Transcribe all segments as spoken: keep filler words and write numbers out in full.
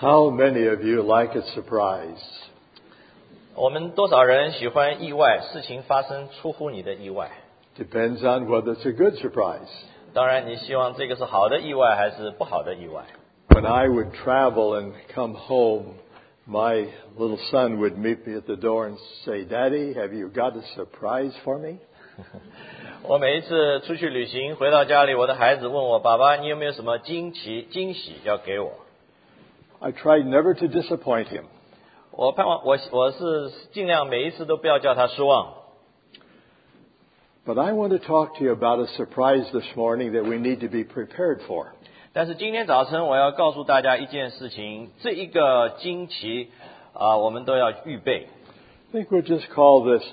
How many of you like a surprise? 我们多少人喜欢意外，事情发生出乎你的意外？ Depends on whether it's a good surprise. 当然，你希望这个是好的意外还是不好的意外？ When I would travel and come home, my little son would meet me at the door and say, "Daddy, have you got a surprise for me?" 我每一次出去旅行，回到家里，我的孩子问我：“爸爸，你有没有什么惊奇、惊喜要给我？” I tried never to disappoint him. 我盼望我我是尽量每一次都不要叫他失望。 But I want to talk to you about a surprise this morning that we need to be prepared for. 但是今天早晨我要告诉大家一件事情，这一个惊奇啊、呃，我们都要预备。 I think we'll just call this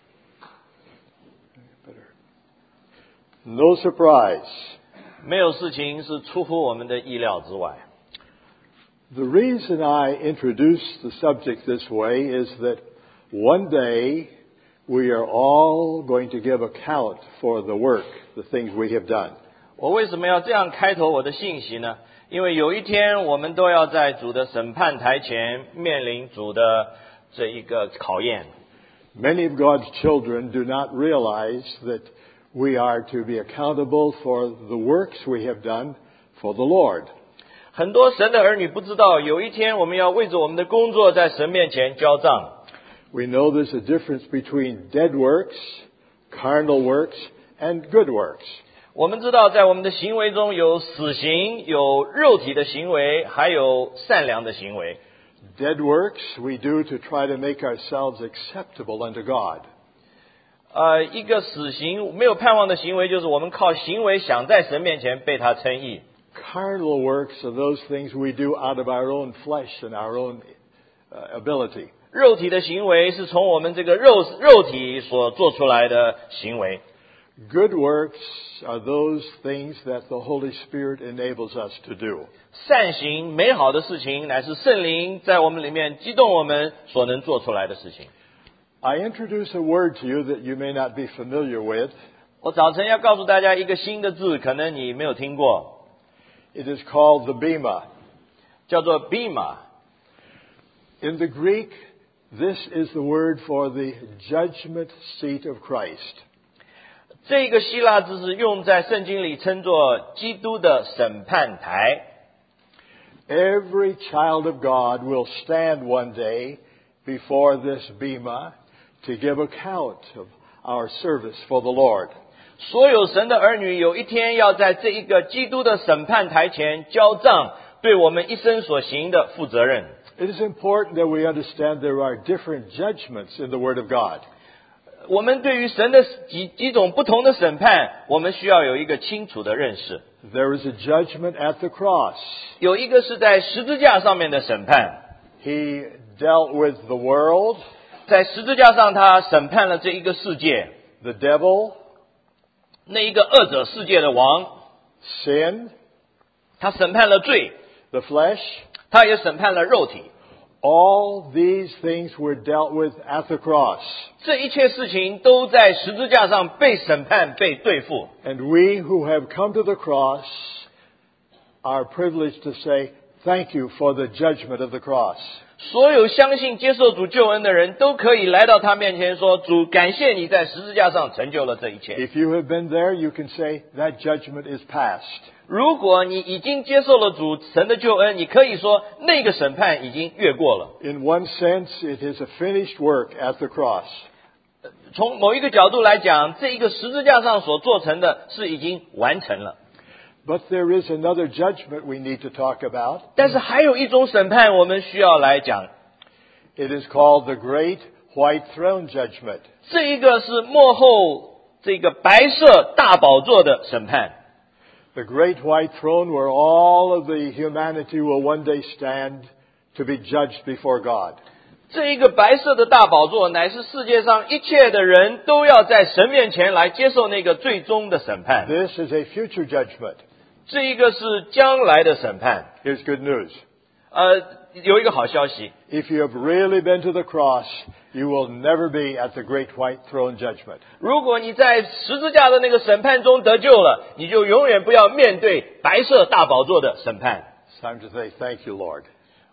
no surprise. 没有事情是出乎我们的意料之外。 The reason I introduce the subject this way is that one day we are all going to give account for the work, the things we have done. 我为什么要这样开头我的信息呢？因为有一天我们都要在主的审判台前面临主的这一个考验。 Many of God's children do not realize that we are to be accountable for the works we have done for the Lord. 很多神的儿女不知道，有一天我们要为着我们的工作在神面前交账。 We know there's a difference between dead works, carnal works, and good works. 我们知道在我们的行为中有死行，有肉体的行为，还有善良的行为。 Dead works we do to try to make ourselves acceptable unto God. 呃，一个死行没有盼望的行为，就是我们靠行为想在神面前被他称义。 Carnal works are those things we do out of our own flesh and our own uh, ability. 肉体的行为是从我们这个肉肉体所做出来的行为。 Good works are those things that the Holy Spirit enables us to do. 善行美好的事情，乃是圣灵在我们里面激动我们所能做出来的事情。 I introduce a word to you that you may not be familiar with. 我早晨要告诉大家一个新的字，可能你没有听过， It is called the bema. 叫做 bema。 In the Greek, this is the word for the judgment seat of Christ. 这个希腊字是用在圣经里称作基督的审判台。 Every child of God will stand one day before this bema to give account of our service for the Lord. 所有神的儿女有一天要在这一个基督的审判台前交账，对我们一生所行的负责任。 It is important that we understand there are different judgments in the Word of God. 我们对于神的几几种不同的审判，我们需要有一个清楚的认识。 There is a judgment at the cross. 有一个是在十字架上面的审判， He dealt with the world, 在十字架上他审判了这一个世界， the devil, 那一个恶者世界的王， sin, 他审判了罪， the flesh. 他也审判了肉体。 All these things were dealt with at the cross. 这一切事情都在十字架上被审判、被对付。 And we who have come to the cross are privileged to say, thank you for the judgment of the cross. 所有相信接受主救恩的人都可以来到他面前说：“主，感谢你在十字架上成就了这一切。” If you have been there, you can say that judgment is past. 如果你已经接受了主神的救恩，你可以说那个审判已经越过了。 In one sense, it is a finished work at the cross. 从某一个角度来讲，这一个十字架上所做成的是已经完成了。 But there is another judgment we need to talk about. 但是还有一种审判我们需要来讲， It is called the Great White Throne Judgment. 这一个是幕后这个白色大宝座的审判。 The Great White Throne where all of the humanity will one day stand to be judged before God. 这一个白色的大宝座，乃是世界上一切的人都要在神面前来接受那个最终的审判。 This is a future judgment. 这一个是将来的审判。 Here's good news. 呃，有一个好消息， If you have really been to the cross, you will never be at the Great White Throne Judgment. 如果你在十字架的那个审判中得救了，你就永远不要面对白色大宝座的审判。 It's time to say, thank you, Lord.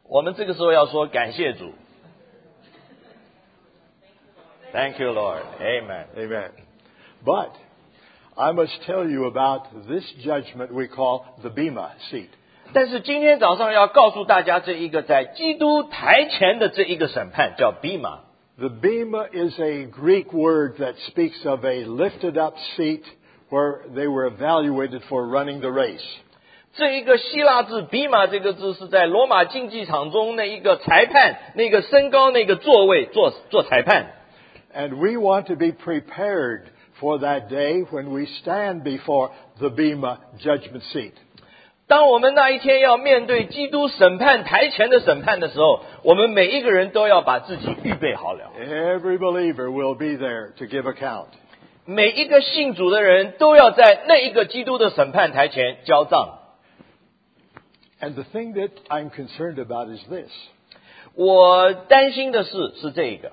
我们这个时候要说感谢主。Thank you, Lord. Amen. Amen. But I must tell you about this judgment we call the Bema seat. 但是今天早上要告诉大家这一个在基督台前的这一个审判叫 Bema。 The Bema is a Greek word that speaks of a lifted up seat where they were evaluated for running the race. 这一个希腊字比马这个字是在罗马竞技场中那一个裁判那个身高那个座位做做裁判。 And we want to be prepared for that day when we stand before the Bema judgment seat. 当我们那一天要面对基督审判台前的审判的时候，我们每一个人都要把自己预备好了。 Every believer will be there to give account. 每一个信主的人都要在那一个基督的审判台前交账。 And the thing that I'm concerned about is this. 我担心的是是这个。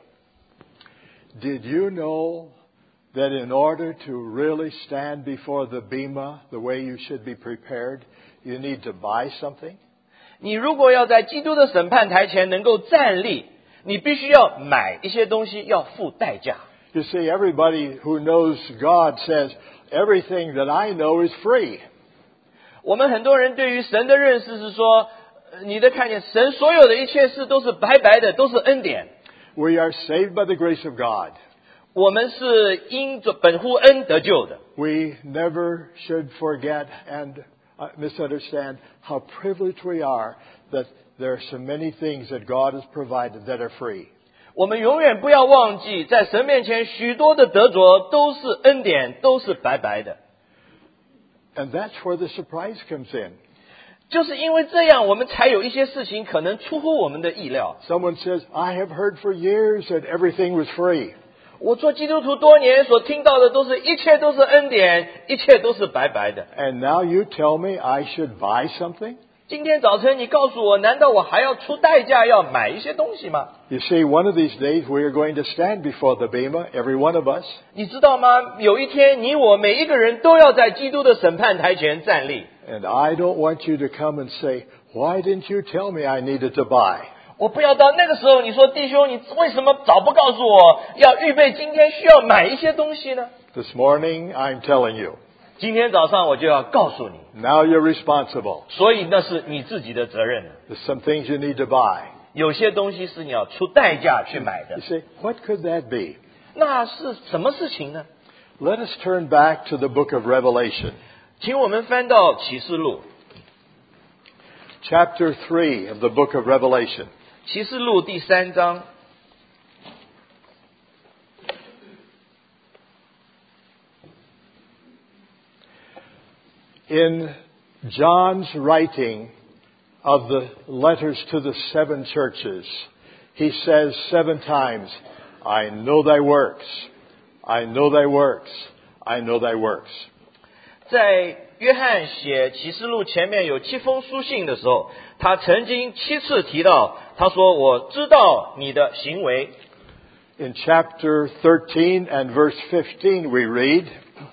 Did you know that in order to really stand before the Bema the way you should be prepared, you need to buy something? 你如果要在基督的审判台前能够站立，你必须要买一些东西，要付代价。 You see, everybody who knows God says, everything that I know is free. 我们很多人对于神的认识是说，你的看见神所有的一切事都是白白的，都是恩典。 We are saved by the grace of God. 我们是因着本乎恩得救的。 We never should forget and uh, misunderstand how privileged we are that there are so many things that God has provided that are free. 我们永远不要忘记，在神面前许多的得着都是恩典，都是白白的。 And that's where the surprise comes in. 就是因为这样，我们才有一些事情可能出乎我们的意料。 Someone says, I have heard for years that everything was free. 我做基督徒多年，所听到的都是一切都是恩典，一切都是白白的。 And now you tell me I should buy something? 今天早晨你告诉我，难道我还要出代价要买一些东西吗？ You see, one of these days we are going to stand before the Bema, every one of us. 你知道吗？有一天，你我每一个人都要在基督的审判台前站立。 And I don't want you to come and say, why didn't you tell me I needed to buy? 我不要到那个时候，你说弟兄，你为什么早不告诉我要预备今天需要买一些东西呢？ This morning I'm telling you. 今天早上我就要告诉你， Now you're responsible. 所以那是你自己的责任。 There's some things you need to buy. 有些东西是你要出代价去买的 You。say, what could that be? 那是什么事情呢？ Let us turn back to the book of Revelation, 请我们翻到启示录， chapter three of the book of Revelation. 启示录第三章。 In John's writing of the letters to the seven churches, he says seven times, I know thy works, I know thy works, I know thy works. 在约翰写启示录前面有七封书信的时候，他曾经七次提到，他说：“我知道你的行为。” In chapter thirteen and verse fifteen we read,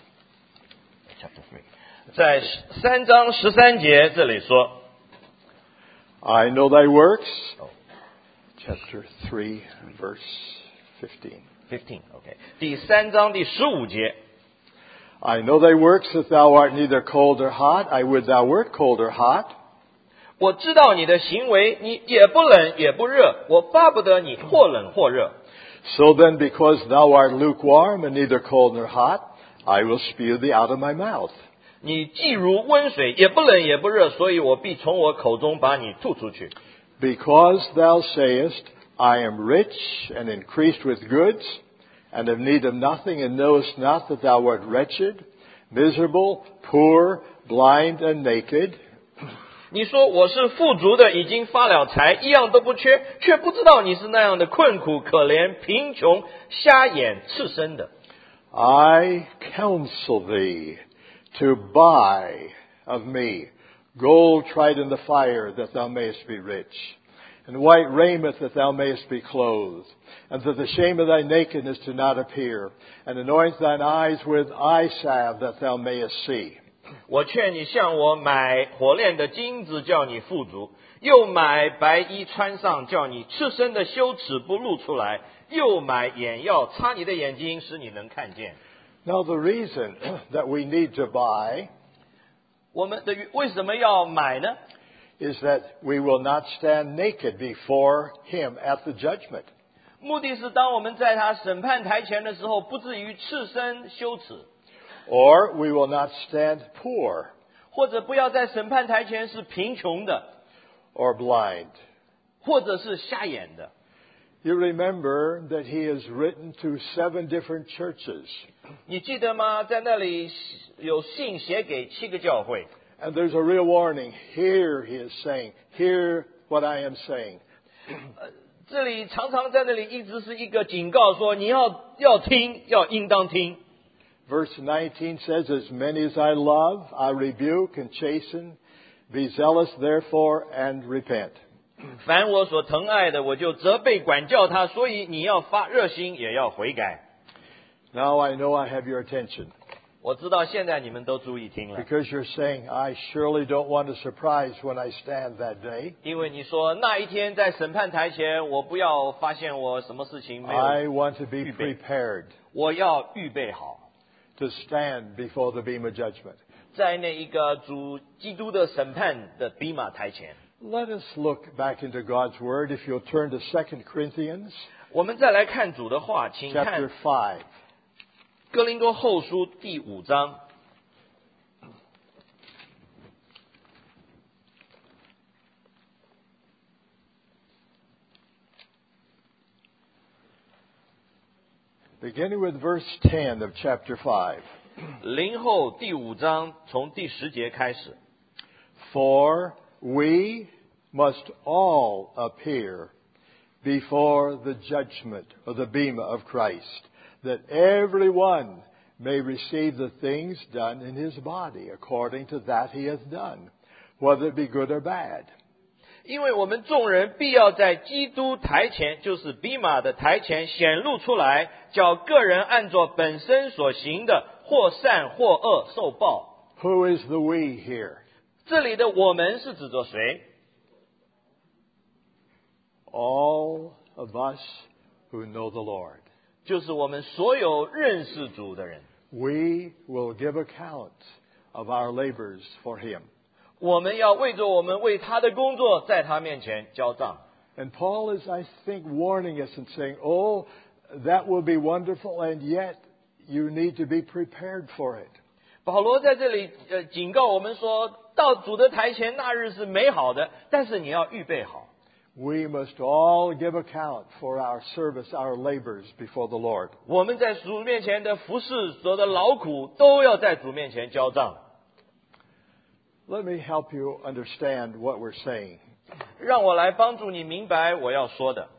在三章十三节这里说 I know thy works. Chapter three, verse fifteen. ，fifteen OK， 第三章第十五节。 I know thy works, that thou art neither cold nor hot. I would thou wert cold or hot. 我知道你的行为，你也不冷也不热，我巴不得你或冷或热。 So then, because thou art lukewarm and neither cold nor hot, I will spew thee out of my mouth. 你既如温水，也不冷也不热，所以我必从我口中把你吐出去。 Because thou sayest, I am rich and increased with goods, and have need of nothing, and knowest not that thou art wretched, miserable, poor, blind, and naked. 你说我是富足的，已经发了财，一样都不缺，却不知道你是那样的困苦、可怜、贫穷、瞎眼、赤身的。 I counsel thee to buy of me gold tried in the fire, that thou mayest be rich, and white raiment, that thou mayest be clothed, and that the shame of thy nakedness do not appear, and anoint thine eyes with eye salve, that thou mayest see. 我劝你向我买火炼的金子，叫你富足；又买白衣穿上，叫你赤身的羞耻不露出来；又买眼药擦你的眼睛，使你能看见。 Now the reason that we need to buy 我们的为什么要买呢？ is that we will not stand naked before Him at the judgment. 目的是当我们在他审判台前的时候，不至于赤身羞耻， Or we will not stand poor 或者不要在审判台前是贫穷的， or blind. 或者是瞎眼的。 You remember that He has written to seven different churches. 你记得吗？在那里有信写给七个教会， And there's a real warning. Here He is saying, hear what I am saying. 这里常常在那里一直是一个警告说，你要要听，要应当听。 Verse nineteen says, As many as I love, I rebuke and chasten. Be zealous therefore and repent. 凡我所疼爱的，我就责备管教他，所以你要发热心，也要悔改。 Now I know I have your attention. 我知道现在你们都注意听了， Because you're saying, I surely don't want a surprise when I stand that day. 因为你说那一天在审判台前，我不要发现我什么事情没 I 有， want to be prepared 我要预备好， to stand before the beam of judgment. 在那一个主基督的审判的比马台前。 Let us look back into God's Word. If you'll turn to Second Corinthians 我们再来看主的话，请 chapter 看 five. 哥林多后书第五章。 Beginning with verse ten of chapter five. 零后第五章从第十节开始。 For we must all appear before the judgment of the bema of Christ, that every one may receive the things done in his body according to that he hath done, whether it be good or bad. 因为我们众人必要在基督台前，就是比马的台前显露出来，叫个人按照本身所行的，或善或恶受报。 Who is the we here? 这里的我们是指着谁？ All of us who know the Lord. 就是我们所有认识主的人。 We will give account of our labors for him. 我们要为着我们为他的工作，在他面前交账。 And Paul is, I think, warning us and saying, oh, that will be wonderful, and yet you need to be prepared for it. 保罗在这里呃警告我们说，到主的台前那日是美好的，但是你要预备好。 We must all give account for our service, our labors before the Lord. 我们在主面前的服侍所的劳苦，都要在主面前交账。 Let me help you understand what we're saying. 让我来帮助你明白我要说的。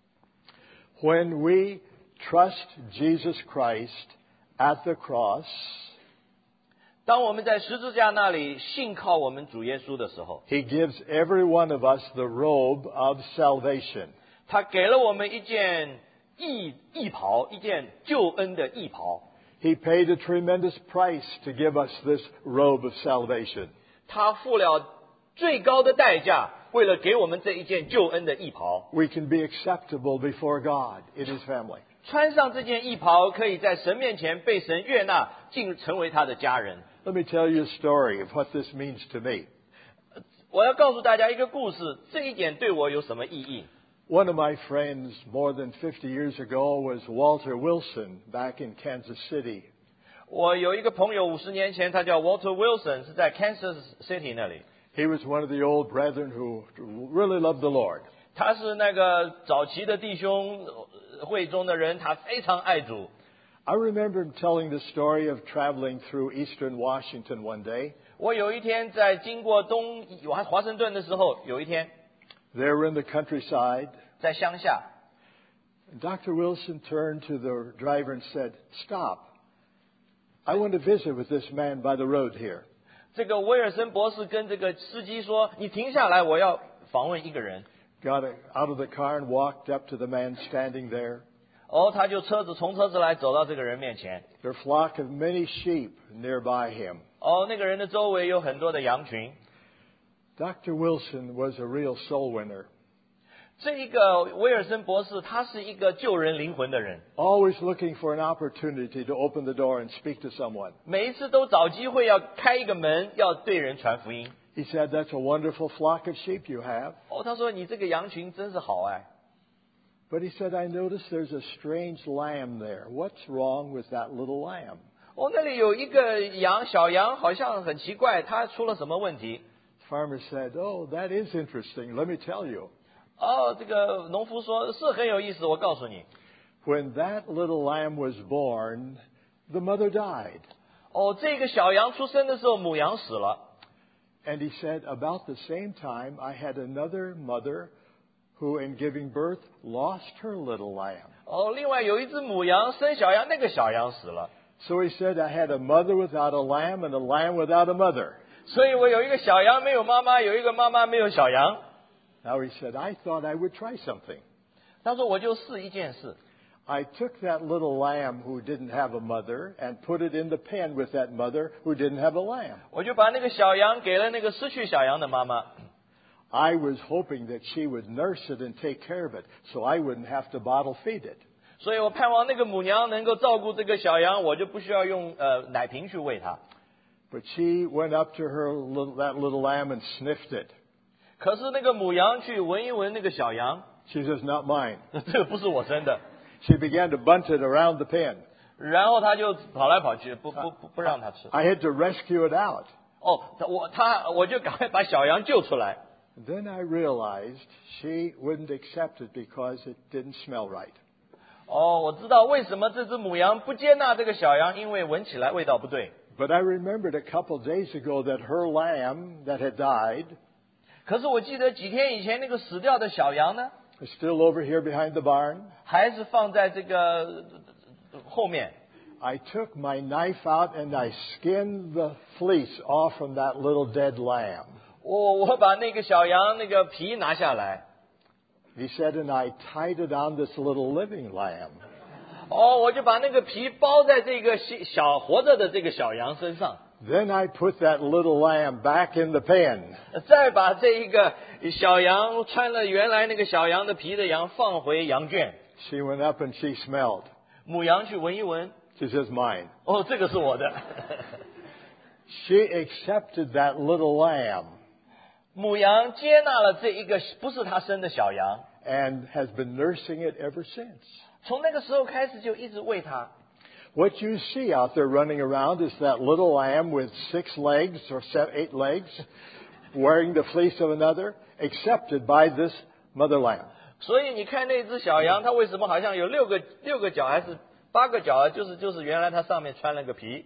When we trust Jesus Christ at the cross, 当我们在十字架那里信靠我们主耶稣的时候， He gives every one of us the robe of salvation. 他给了我们一件义义袍，一件救恩的义袍。 He paid a tremendous price to give us this robe of salvation. 他付了最高的代价，为了给我们这一件救恩的义袍。 We can be acceptable before God in His family. 穿上这件义袍，可以在神面前被神悦纳，进成为他的家人。 Let me tell you a story of what this means to me. 我要告诉大家一个故事，这一点对我有什么意义？ One of my friends more than fifty years ago was Walter Wilson back in Kansas City. 我有一个朋友，五十年前他叫 Walter Wilson， 是在 Kansas City 那里。 He was one of the old brethren who really loved the Lord. 他是那个早期的弟兄会中的人，他非常爱主。 I remember him telling the story of traveling through eastern Washington one day. 我有一天在经过东华华盛顿的时候，有一天 They were in the countryside. 在乡下， Doctor Wilson turned to the driver and said, Stop. I want to visit with this man by the road here. 这个威尔森博士跟这个司机说：“你停下来，我要访问一个人。” Got out of the car and walked up to the man standing there. 哦，他就车子从车子来走到这个人面前。 There are a flock of many sheep nearby him. 哦，那个人的周围有很多的羊群。 Doctor Wilson was a real soul winner. 这一个威尔森博士，他是一个救人灵魂的人， Always looking for an opportunity to open the door and speak to someone. 每一次都找机会要开一个门，要对人传福音。 He said, "That's a wonderful flock of sheep you have." 哦，他说你这个羊群真是好哎。 But he said, "I noticed there's a strange lamb there. What's wrong with that little lamb?" 哦，那里有一个羊，小羊好像很奇怪，它出了什么问题？ Farmer said, "Oh, that is interesting. Let me tell you. 哦，这个农夫说是很有意思，我告诉你。 When that little lamb was born, the mother died." 哦，这个小羊出生的时候，母羊死了。 And he said, "About the same time, I had another mother who, in giving birth, lost her little lamb." 哦，另外有一只母羊生小羊，那个小羊死了。 So he said, "I had a mother without a lamb and a lamb without a mother." 所以我有一个小羊没有妈妈，有一个妈妈没有小羊。 Now he said, "I thought I would try something." 他说我就试一件事。 I took that little lamb who didn't have a mother and put it in the pen with that mother who didn't have a lamb. 我就把那个小羊给了那个失去小羊的妈妈。 I was hoping that she would nurse it and take care of it so I wouldn't have to bottle feed it. 所以我盼望那个母娘能够照顾这个小羊，我就不需要用呃奶瓶去喂它。 But she went up to her little, that little lamb and sniffed it. 可是那个母羊去闻一闻那个小羊， She says, "Not mine." 这个不是我生的。 She began to bunt it around the pen. 然后他就跑来跑去，不不不不让它吃。 I had to rescue it out. 哦，他我他我就赶快把小羊救出来。 Then I realized she wouldn't accept it because it didn't smell right. 哦，我知道为什么这只母羊不接纳这个小羊，因为闻起来味道不对。 But I remembered a couple days ago that her lamb that had died 可是我记得几天以前那个死掉的小羊呢， is still over here behind the barn. 还是放在这个后面。 I took my knife out and I skinned the fleece off from that little dead lamb. 我我把那个小羊那个皮拿下来。 He said, and I tied it on this little living lamb. 哦，我就把那个皮包在这个小小活着的这个小羊身上， Then I put that little lamb back in the pen. 再把这一个小羊穿了原来那个小羊的皮的羊放回羊圈。 She went up and she smelled. 母羊去闻一闻， She says, "Mine." 哦，这个是我的。 She accepted that little lamb 母羊接纳了这一个不是她生的小羊， and has been nursing it ever since. 从那个时候开始就一直喂它。 What you see out there running around is that little lamb with six legs or seven, eight legs, wearing the fleece of another, accepted by this mother lamb. 所以你看那只小羊，它为什么好像有六个六个角还是八个角啊？就是就是原来它上面穿了个皮。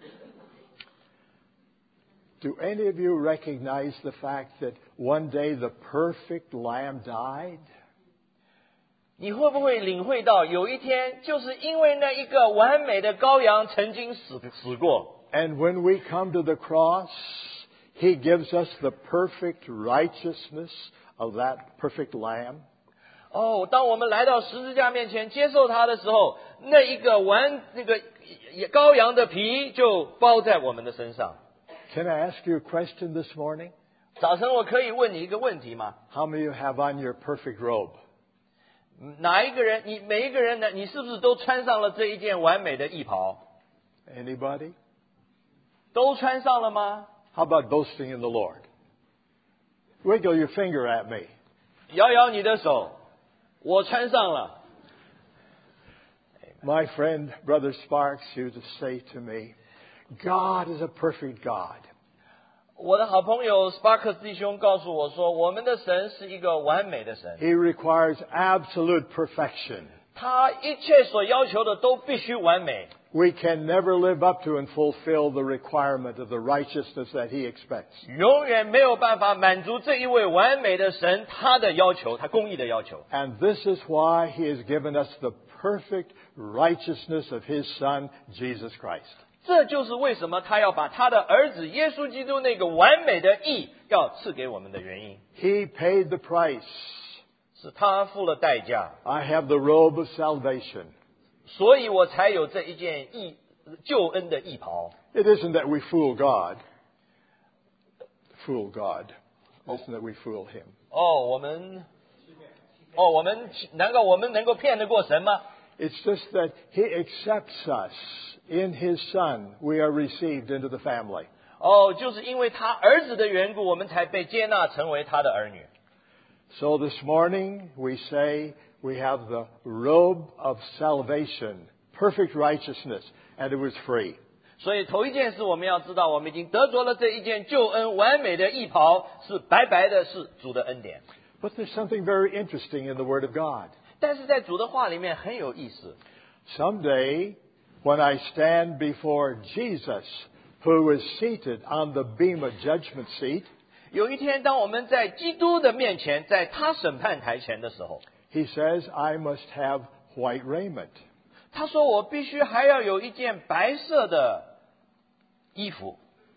Do any of you recognize the fact that one day the perfect lamb died? 你会不会领会到，有一天就是因为那一个完美的羔羊曾经死死过， And when we come to the cross, He gives us the perfect righteousness of that perfect lamb. 哦，当我们来到十字架面前接受它的时候，那一个完那个羔羊的皮就包在我们的身上。 Can I ask you a question this morning? 早晨我可以问你一个问题吗？ How many of you have on your perfect robe? 哪一个人，你每一个人呢？你是不是都穿上了这一件完美的衣袍？ Anybody? 都穿上了吗？ How about boasting in the Lord? Wiggle your finger at me. 摇摇你的手，我穿上了。 My friend, Brother Sparks, used to say to me, God is a perfect God. 我的好朋友 Sparks 弟兄告诉我说，我们的神是一个完美的神， He requires absolute perfection. 他一切所要求的都必须完美。 We can never live up to and fulfill the requirement of the righteousness that He expects. 永远没有办法满足这一位完美的神他的要求，他公义的要求。 And this is why He has given us the perfect righteousness of His Son, Jesus Christ. 这就是为什么他要把他的儿子耶稣基督那个完美的义要赐给我们的原因。 He paid the price. 是他付了代价， I have the robe of salvation. 所以我才有这一件义救恩的义袍。 It isn't that we fool God. Fool God. It isn't that we fool Him. 哦，我们，哦，我们难道我们能够骗得过神吗？ It's just that He accepts us. In His Son, we are received into the family. 哦，就是因为他儿子的缘故，我们才被接纳成为他的儿女。 So this morning we say we have the robe of salvation, perfect righteousness, and it was free. 所以头一件事我们要知道，我们已经得着了这一件救恩完美的义袍，是白白的，是主的恩典。 But there's something very interesting in the Word of God. 但是在主的话里面很有意思。 Someday, when I stand before Jesus, who is seated on the Bema judgment seat, 有一天，当我们在基督的面前，在他审判台前的时候， He says, I must have white raiment. 他说我必须还要有一件白色的衣服。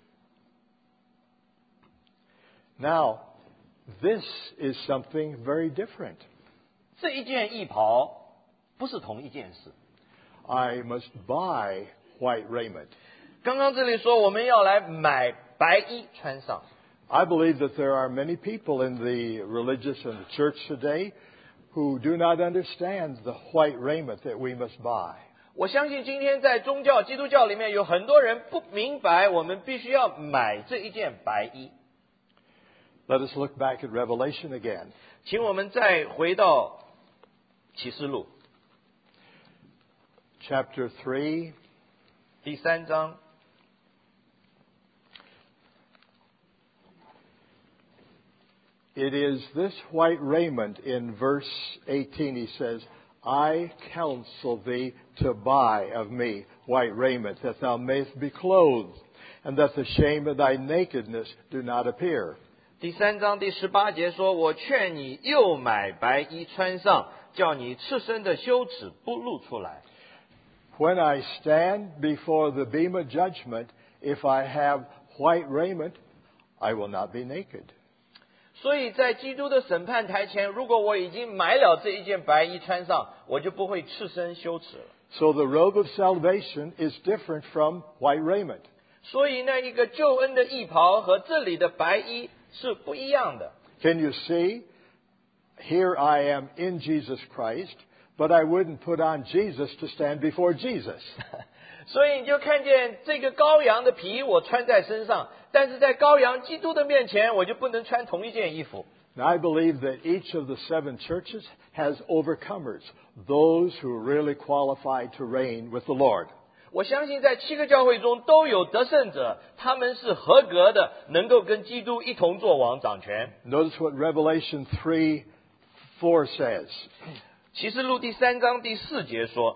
Now, this is something very different. 这一件义袍不是同一件事。 I must buy white raiment. 刚刚这里说我们要来买白衣穿上。 I believe that there are many people in the religious and the church today who do not understand the white raiment that we must buy. 我相信今天在宗教基督教里面有很多人不明白，我们必须要买这一件白衣。 Let us look back at Revelation again. 请我们再回到启示录 Chapter three. 第三章。 It is this white raiment in verse eighteen. He says, I counsel thee to buy of me white raiment, that thou mayest be clothed, and that the shame of thy nakedness do not appear. 第三章第十八节说：“我劝你又买白衣穿上，叫你赤身的羞耻不露出来。” When I stand before the Bema judgment, if I have white raiment, I will not be naked. 所以在基督的审判台前，如果我已经买了这一件白衣穿上，我就不会赤身羞耻了。 So the robe of salvation is different from white raiment. 所以那一个救恩的义袍和这里的白衣是不一样的。 Can you see? Here I am in Jesus Christ, but I wouldn't put on Jesus to stand before Jesus. 所以你就看见这个羔羊的皮我穿在身上，但是在羔羊基督的面前，我就不能穿同一件衣服。 And I believe that each of the seven churches has overcomers, those who are really qualified to reign with the Lord. 我相信在七个教会中都有得胜者，他们是合格的，能够跟基督一同作王掌权。 Notice what Revelation three four says. 启示录第三章第四节说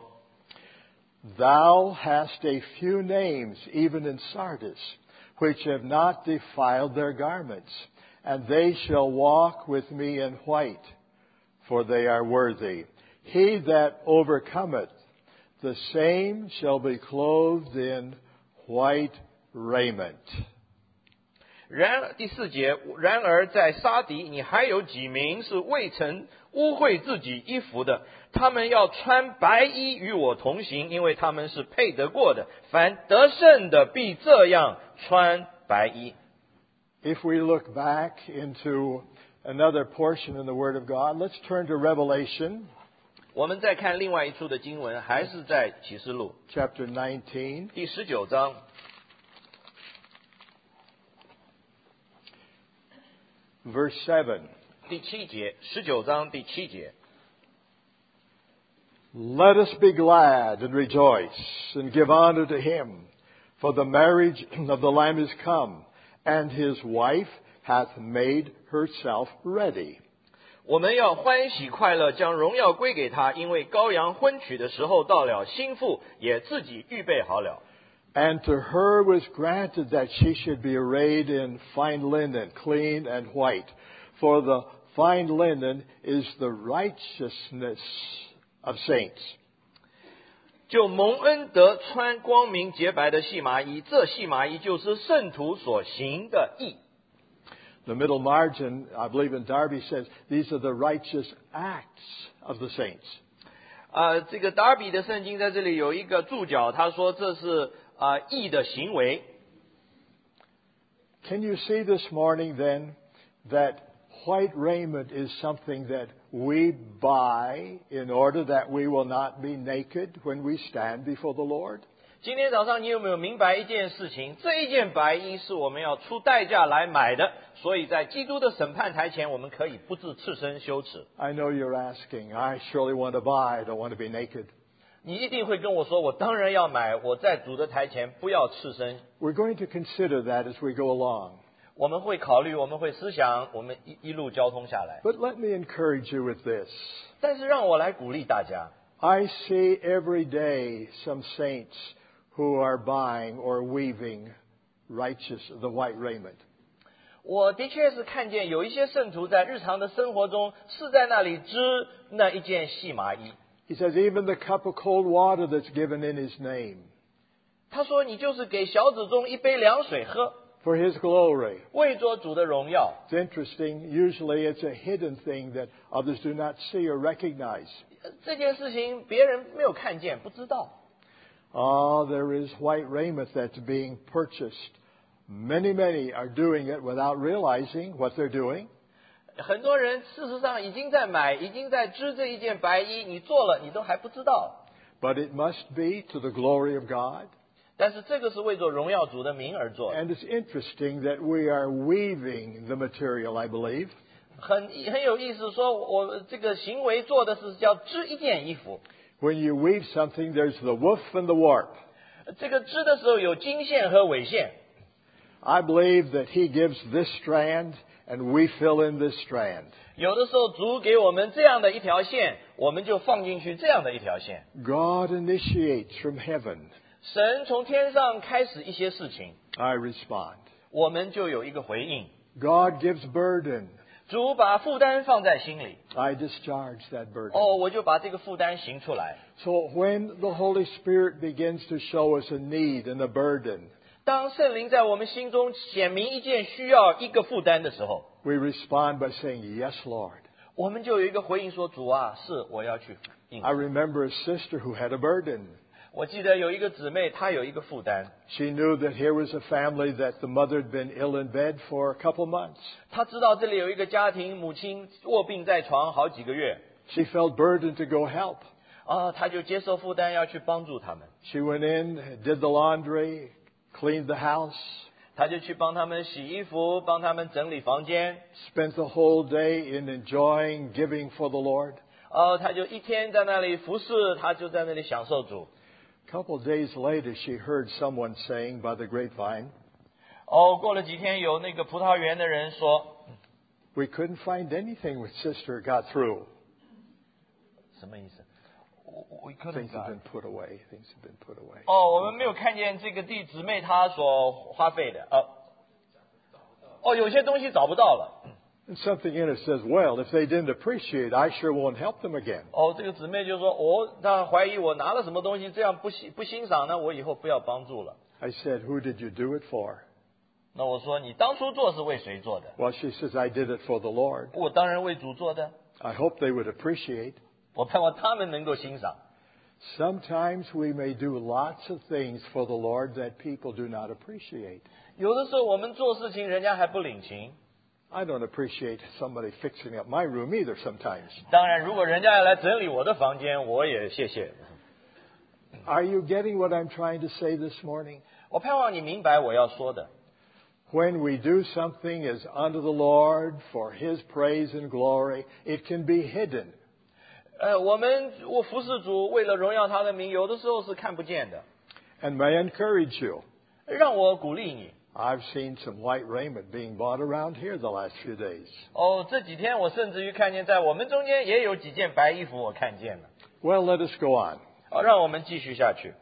Thou hast a few names, even in Sardis, which have not defiled their garments, and they shall walk with me in white, for they are worthy. He that overcometh, the same shall be clothed in white raiment. 然而第四节，然而在沙迪，你还有几名是未曾污秽自己衣服的，他们要穿白衣与我同行，因为他们是配得过的。凡得胜的必这样穿白衣。 If we look back into another portion in the Word of God, let's turn to Revelation 我们再看另外一处的经文，还是在启示录 chapter nineteen. 第十九章 Verse seven. 第七节，十九章第七节。 Let us be glad and rejoice and give honor to him, for the marriage of the Lamb is come, and his wife hath made herself ready. 我们要欢喜快乐，将荣耀归给他，因为羔羊婚娶的时候到了，新妇也自己预备好了。 And to her was granted that she should be arrayed in fine linen, clean and white. For the fine linen is the righteousness of saints. 就蒙恩得穿光明洁白的细麻衣，这细麻衣就是圣徒所行的义。 The middle margin, I believe in Darby, says these are the righteous acts of the saints. 呃，这个达比的圣经在这里有一个注脚，他说这是啊、义的行为。 Can you see this morning then that white raiment is something that we buy in order that we will not be naked when we stand before the Lord? 今天早上你有没有明白一件事情？这一件白衣是我们要出代价来买的，所以在基督的审判台前，我们可以不致赤身羞耻。 I know you're asking, I surely want to buy, I don't want to be naked. 你一定会跟我说，我当然要买，我在主的台前不要赤身。 We're going to consider that as we go along. 我们会考虑，我们会思想，我们一一路交通下来。 But let me encourage you with this. 但是让我来鼓励大家， I see every day some saints who are buying or weaving righteous, the white raiment. 我的确是看见有一些圣徒在日常的生活中是在那里织那一件细麻衣。 He says, even the cup of cold water that's given in his name, 他说：“你就是给小子中一杯凉水喝， for his glory. 为着主的荣耀。” It's interesting, usually it's a hidden thing that others do not see or recognize. 这件事情别人没有看见，不知道。 Oh, there is white raiment that's being purchased. Many, many are doing it without realizing what they're doing. 很多人事实上已经在买，已经在织这一件白衣，你做了，你都还不知道。 But it must be to the glory of God. 但是这个是为着荣耀主的名而做的。 And it's interesting that we are weaving the material, I believe. 很很有意思，说我这个行为做的是叫织一件衣服。 When you weave something, there's the woof and the warp. 这个织的时候有经线和纬线。 I believe that He gives this strand and we fill in this strand. 有的时候主给我们这样的一条线，我们就放进去这样的一条线。 God initiates from heaven. 神从天上开始一些事情， I respond. 我们就有一个回应。 God gives burden. 主把负担放在心里， I discharge that burden. 哦，我就把这个负担行出来。 So when the Holy Spirit begins to show us a need and a burden, 当圣灵在我们心中显明一件需要一个负担的时候， we respond by saying, Yes, Lord. 我们就有一个回应说：“主啊，是我要去应。” I remember a sister who had a burden. 我记得有一个姊妹，她有一个负担， She knew that here was a family that the mother had been ill in bed for a couple months. 她知道这里有一个家庭，母亲卧病在床好几个月， She felt burdened to go help. 啊，她就接受负担要去帮助他们， She went in, did the laundry, cleaned the house, 她就去帮他们洗衣服，帮他们整理房间， spent the whole day in enjoying giving for the Lord. 哦，她就一天在那里服侍，她就在那里享受主。 A couple of days later, she heard someone saying by the grapevine, 哦，过了几天，有那个葡萄园的人说， We couldn't find anything with sister got through. 什么意思？我我 Things have been put away. Things have been put away. 哦，我们没有看见这个弟姊妹她所花费的，哦，哦，有些东西找不到了。 And something in it says, well, if they didn't appreciate, I sure won't help them again. 哦，这个姊妹就说，我当然怀疑我拿了什么东西，这样不欣不欣赏呢，我以后不要帮助了。 I said, who did you do it for? 那我说，你当初做是为谁做的？ Well, she says, I did it for the Lord. 我当然为主做的， I hope they would appreciate. 我盼望他们能够欣赏。 Sometimes we may do lots of things for the Lord that people do not appreciate. 有的时候我们做事情，人家还不领情。 I don't appreciate somebody fixing up my room either sometimes. 当然，如果人家要来整理我的房间，我也谢谢。 Are you getting what I'm trying to say this morning? 我盼望你明白我要说的。 When we do something as unto the Lord for His praise and glory, it can be hidden. 呃，我们我服侍主，为了荣耀他的名，有的时候是看不见的。 And may I encourage you, 让我鼓励你。 I've seen some white raiment being bought around here the last few days. 哦，这几天我甚至于看见，在我们中间也有几件白衣服，我看见了。 Well, let us go on. 好，让我们继续下去。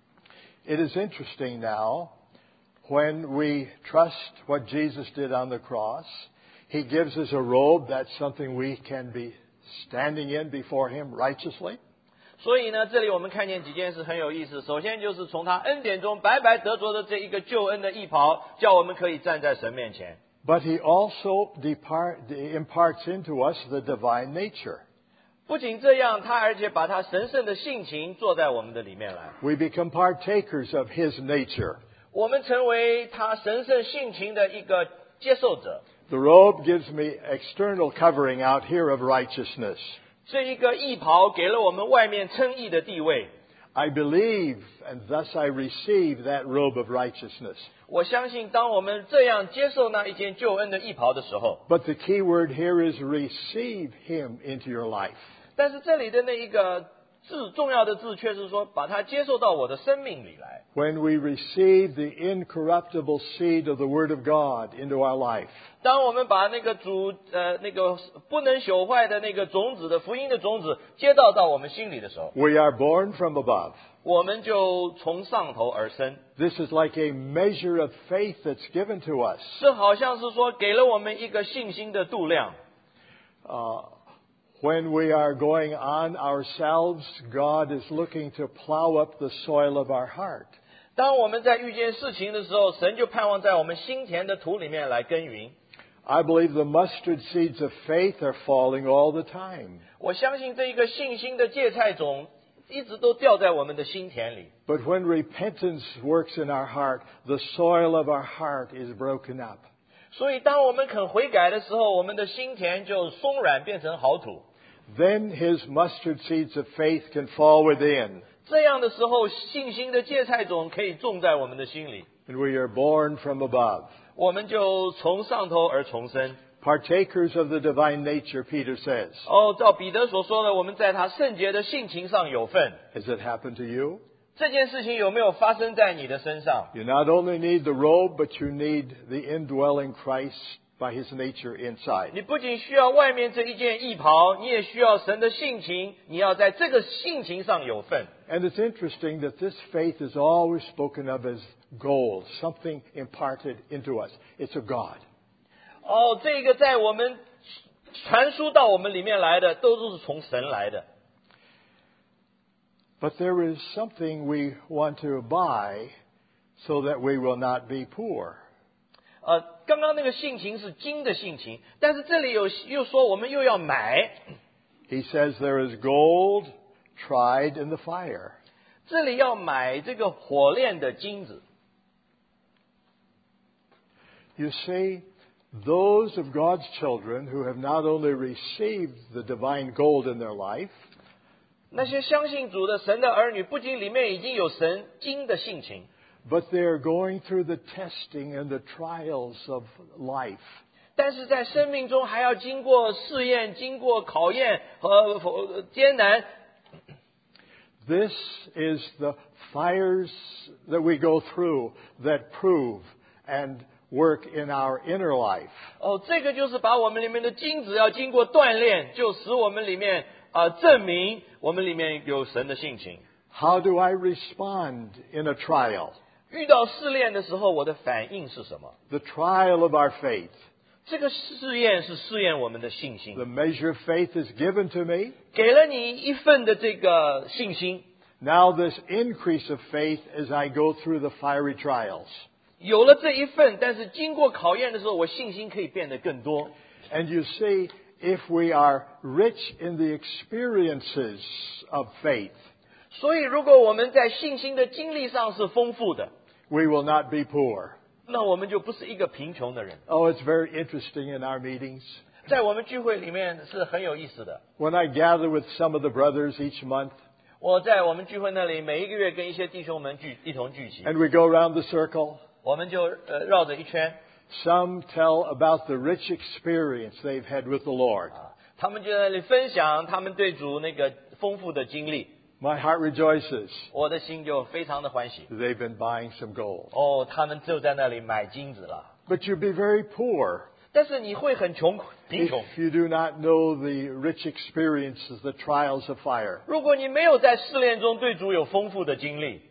It is interesting now, when we trust what Jesus did on the cross, He gives us a robe. That's something we can be standing in before Him righteously. 所以呢，这里我们看见几件事很有意思。首先就是从他恩典中白白得着的这一个救恩的衣袍，叫我们可以站在神面前。 But He also depart, imparts into us the divine nature. 不仅这样，他而且把他神圣的性情做在我们的里面来。 We become partakers of His nature. 我们成为他神圣性情的一个接受者。 The robe gives me external covering out here of righteousness. 这一个义袍给了我们外面称义的地位。 I believe, and thus I receive that robe of righteousness. 我相信，当我们这样接受那一件救恩的义袍的时候， But the key word here is receive Him into your life. 但是这里的那一个字重要的字却是说，把它接受到我的生命里来。 When we receive the incorruptible seed of the Word of God into our life, 当我们把那个主呃那个不能朽坏的那个种子的福音的种子接到到我们心里的时候， we are born from above. 我们就从上头而生。 This is like a measure of faith that's given to us. 这好像是说给了我们一个信心的度量。 Uh, when we are going on ourselves, God is looking to plow up the soil of our heart. 当我们在遇见事情的时候，神就盼望在我们心田的土里面来耕耘。 I believe the mustard seeds of faith are falling all the time. 我相信这一个信心的芥菜种一直都掉在我们的心田里。 But when repentance works in our heart, the soil of our heart is broken up. 所以当我们肯悔改的时候，我们的心田就松软变成好土。 Then His mustard seeds of faith can fall within. 这样的时候，信心的芥菜种可以种在我们的心里， And we are born from above. 我们就从上头而重生。 Partakers of the divine nature, Peter says. 哦，照彼得所说的，我们在他圣洁的性情上有份。 Has it happened to you? 这件事情有没有发生在你的身上？ You not only need the robe, but you need the indwelling Christ by His nature inside. 你不仅需要外面这一件义袍，你也需要神的性情，你要在这个性情上有份。 And it's interesting that this faith is always spoken of as gold, something imparted into us. It's a God. 哦，这个在我们传输到我们里面来的，都是从神来的。 But there is something we want to buy so that we will not be poor. 呃，刚刚那个性情是金的性情，但是这里有又说我们又要买。 He says there is gold tried in the fire. 这里要买这个火炼的金子。 You see, those of God's children who have not only received the divine gold in their life, 那些相信主的神的儿女，不仅里面已经有神金的性情， but they're going through the testing and the trials of life. 但是在生命中还要经过试验、经过考验和和艰难。 This is the fires that we go through that prove and work in our inner life. 哦，这个就是把我们里面的金子要经过锻炼，就使我们里面啊、呃、证明我们里面有神的性情。 How do I respond in a trial? 遇到试炼的时候，我的反应是什么？ The trial of our faith. 这个试验是试验我们的信心 The，measure of faith is given to me. 给了你一份的这个信心。 Now this increase of faith as I go through the fiery trials. 有了这一份，但是经过考验的时候，我信心可以变得更多。 And you see, if we are rich in the experiences of faith, 所以，如果我们在信心的经历上是丰富的， we will not be poor. 那我们就不是一个贫穷的人。 Oh, it's very interesting in our meetings. 在我们聚会里面是很有意思的。 When I gather with some of the brothers each month, 我在我们聚会那里，每一个月跟一些弟兄们聚一同聚集， and we go around the circle, 我们就呃绕着一圈， some tell about the rich experience they've had with the Lord. 他们就在那里分享他们对主那个丰富的经历， My heart rejoices. 我的心就非常的欢喜。 They've been buying some gold. 哦，他们就在那里买金子了。 But you'd be very poor 但是你会很穷贫穷， if you do not know the rich experiences, the trials of fire. 如果你没有在试炼中对主有丰富的经历。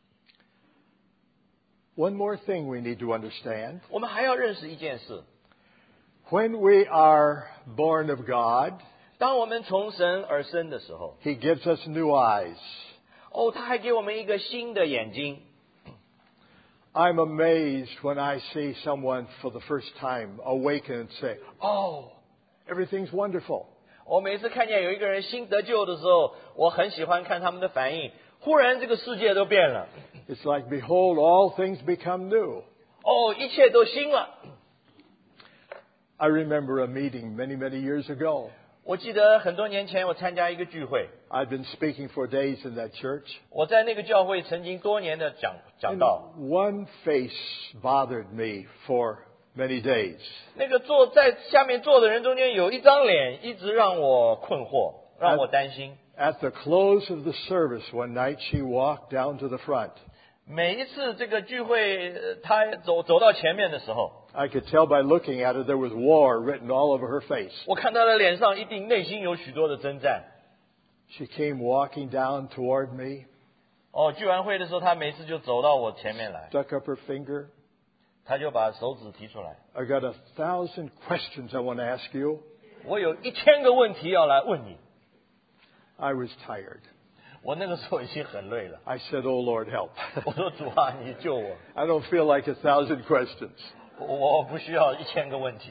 One more thing we need to understand. 我们还要认识一件事： When we are born of God, 当我们从神而生的时候， He gives us new eyes. 哦，他还给我们一个新的眼睛。 I'm amazed when I see someone for the first time awaken and say, "Oh, everything's wonderful." 我每次看见有一个人新得救的时候，我很喜欢看他们的反应。忽然这个世界都变了。 It's like, behold, all things become new. 哦，一切都新了。 I remember a meeting many, many years ago. 我记得很多年前我参加一个聚会。 I'd been speaking for days in that church. 我在那个教会曾经多年的讲讲道。 One face bothered me for many days. 那个坐在下面坐的人中间有一张脸一直让我困惑，让我担心。 At the close of the service one night, she walked down to the front. 每一次这个聚会，她走走到前面的时候， I could tell by looking at her there was war written all over her face. 我看她的脸上一定内心有许多的征战。 She came walking down toward me. 哦，聚完会的时候，她每次就走到我前面来， Stuck up her finger. 她就把手指提出来。 I got a thousand questions I want to ask you. 我有一千个问题要来问你。 I was tired. 我那个时候已经很累了。 I said, "Oh Lord, help." 我说主啊，你救我！ I don't feel like a thousand questions. 我我不需要一千个问题。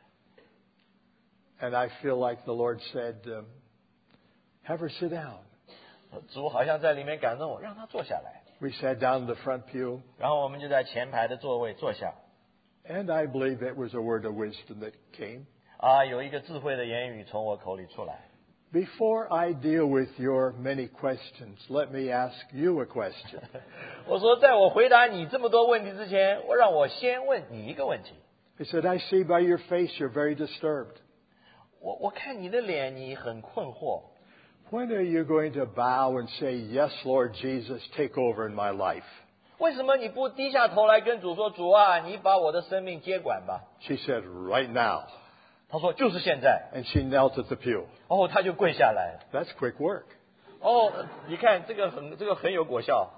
And I feel like the Lord said, um, "Have her sit down." 主好像在里面感动我，让她坐下来。 We sat down in the front pew. 然后我们就在前排的座位坐下。 And I believe it was a word of wisdom that came. 啊，有一个智慧的言语从我口里出来。 Before I deal with your many questions, let me ask you a question. 我说，在我回答你这么多问题之前，我让我先问你一个问题。 He said, "I see by your face you're very disturbed. 我我看你的脸，你很困惑。 When are you going to bow and say, 'Yes, Lord Jesus, take over in my life'?" 为什么你不低下头来跟主说：“主啊，你把我的生命接管吧 She said, "Right now." ？” 他说：“就是现在。 And she knelt at the pew. ” 哦，他就跪下来了。 That's quick work. 哦，你看这个很这个很有果效。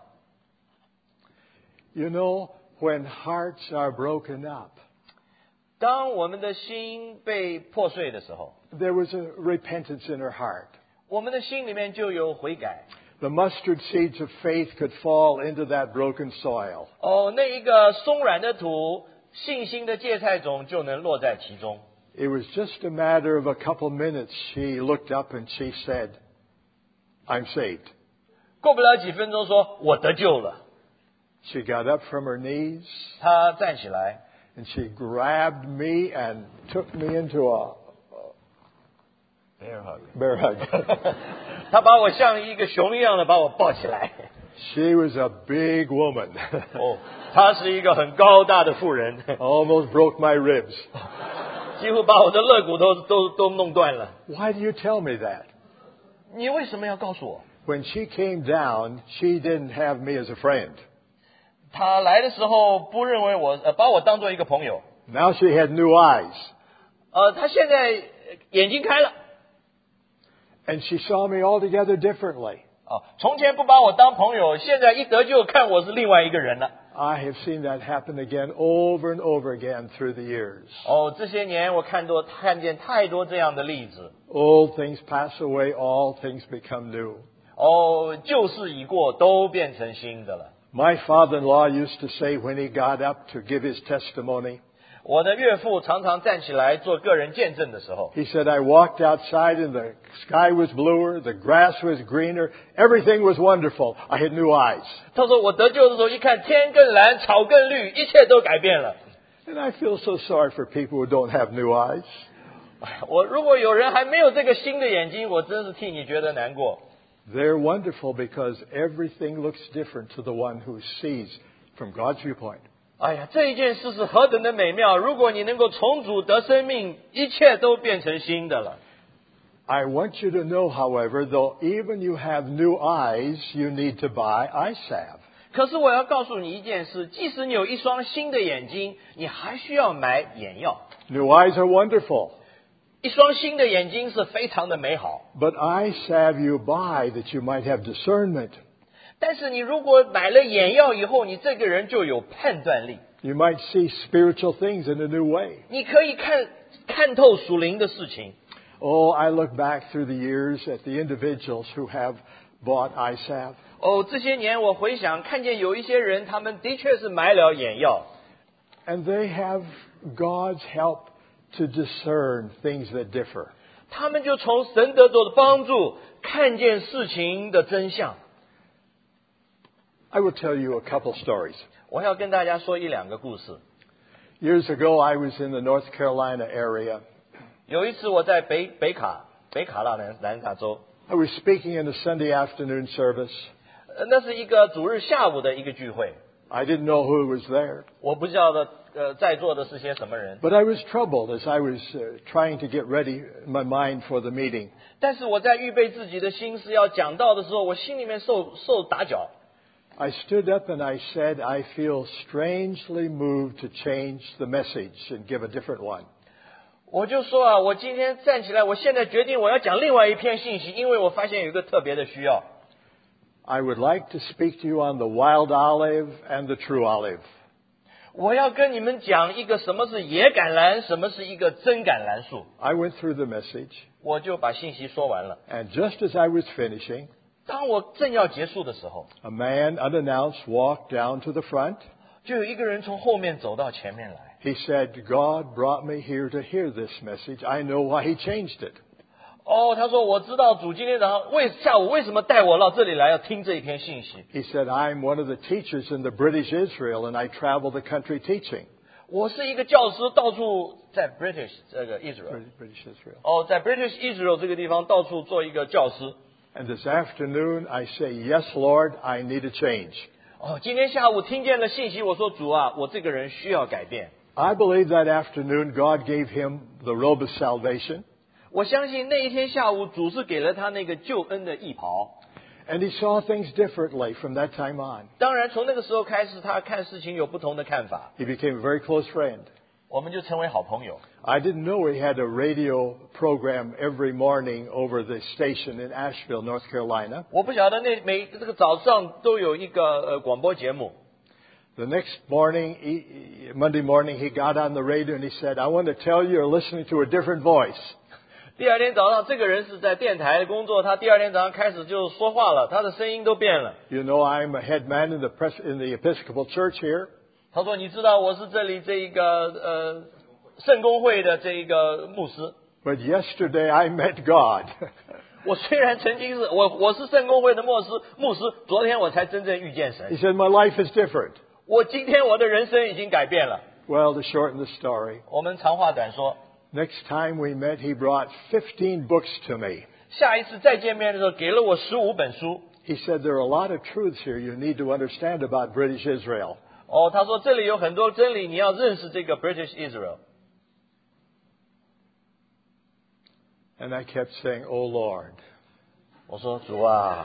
You know, when hearts are broken up, 当我们的心被破碎的时候， there was a repentance in her heart. 我们的心里面就有悔改。 The mustard seeds of faith could fall into that broken soil. 哦，那一个松软的土，信心的芥菜种就能落在其中。 It was just a matter of a couple minutes. She looked up and she said, "I'm saved." 过不了几分钟说，我得救了。 She got up from her knees 他站起来， and she grabbed me and took me into a bear hug. 他把我像一个熊一样的把我抱起来。 She was a big woman. 哦，她是一个很高大的妇人， Almost broke my ribs. 几乎把我的肋骨都都都弄断了。 Why do you tell me that? 你为什么要告诉我？ When she came down, she didn't have me as a friend. 他来的时候不认为我，呃，把我当做一个朋友。 Now she had new eyes. 呃，他现在眼睛开了。 And she saw me altogether differently. 哦，从前不把我当朋友，现在一得救看我是另外一个人了。 I have seen that happen again over and over again through the years. 哦，这些年我看多看见太多这样的例子。 Old things pass away, all things become new. 哦，旧事已过，都变成新的了。 My father-in-law used to say when he got up to give his testimony, 我的岳父常常站起来做个人见证的时候， he said, "I walked outside and the sky was bluer, the grass was greener, everything was wonderful. I had new eyes." 他说我得救的时候一看天更蓝，草更绿，一切都改变了。 And I feel so sorry for people who don't have new eyes. 我如果有人还没有这个新的眼睛，我真是替你觉得难过。 They're wonderful because everything looks different to the one who sees from God's viewpoint. 哎呀，这一件事是何等的美妙！如果你能够从主得生命，一切都变成新的了。 I want you to know, however, though even you have new eyes, you need to buy eye salve. 可是我要告诉你一件事，即使你有一双新的眼睛，你还需要买眼药。 New eyes are wonderful, 一双新的眼睛是非常的美好， but eye salve you buy that you might have discernment. 但是你如果买了眼药以后，你这个人就有判断力， You might see spiritual things in a new way. 你可以看看透属灵的事情。 Oh, I look back through the years at the individuals who have bought eye salve. 哦，这些年我回想，看见有一些人，他们的确是买了眼药， And they have God's help to discern things that differ. 他们就从神得着的帮助，看见事情的真相。 I will tell you a couple stories. 我要跟大家说一两个故事。 Years ago, I was in the North Carolina area. 有一次我在北北卡北卡罗南南卡州， I was speaking in a Sunday afternoon service. 呃那是一个主日下午的一个聚会， I didn't know who was there, 我不知道的呃在座的是些什么人， but I was troubled as I was uh, trying to get ready my mind for the meeting. 但是我在预备自己的心思要讲道的时候，我心里面受受打搅。 I stood up and I said, I feel strangely moved to change the message and give a different one. 我就说啊，我今天站起来，我现在决定我要讲另外一篇信息，因为我发现有一个特别的需要。 I would like to speak to you on the wild olive and the true olive. 我要跟你们讲一个什么是野橄榄，什么是一个真橄榄树。 I went through the message, 我就把信息说完了。 and just as I was finishing, 当我正要结束的时候， a man unannounced walked down to the front. 就有一个人从后面走到前面来。 He said, God brought me here to hear this message. I know why he changed it. 哦，他说我知道主今天早上为下午为什么带我到这里来要听这一篇信息。 He said, I'm one of the teachers in the British Israel, and I travel the country teaching. 我是一个教师，到处在 British 这个 Israel， British Israel. 哦，在 British Israel 这个地方到处做一个教师。 And this afternoon, I say, yes, Lord, I need a change. 哦，今天下午听见了信息，我说主啊，我这个人需要改变。 I believe that afternoon God gave him the robe of salvation, 我相信那一天下午，主是给了他那个救恩的义袍。 and he saw things differently from that time on. 当然，从那个时候开始，他看事情有不同的看法， He became a very close friend. 我们就成为好朋友。 I didn't know he had a radio program every morning over the station in Asheville, North Carolina. 我不晓得那每这个早上都有一个呃广播节目。 The next morning, he, Monday morning, he got on the radio and he said, I want to tell you you're listening to a different voice. 第二天早上，这个人是在电台工作，他第二天早上开始就说话了，他的声音都变了。 You know, I'm a head man in the, pres- in the Episcopal Church here. 他说：“你知道我是这里这一个呃圣公会的这一个牧师。 But yesterday I met God. 我虽然曾经是我我是圣公会的牧师，牧师，昨天我才真正遇见 He 神。 said, my life is different. 我今天我的人生已经改变了。 Well, to shorten the story, 我们长话短说， next time we met, he brought fifteen books to me. 下一次再见面的时候，给了我十五本书。 He said, there are a lot of truths here you need to understand about British Israel. 哦，他说这里有很多真理，你要认识这个 British Israel。 And I kept saying, oh Lord, 我说主啊，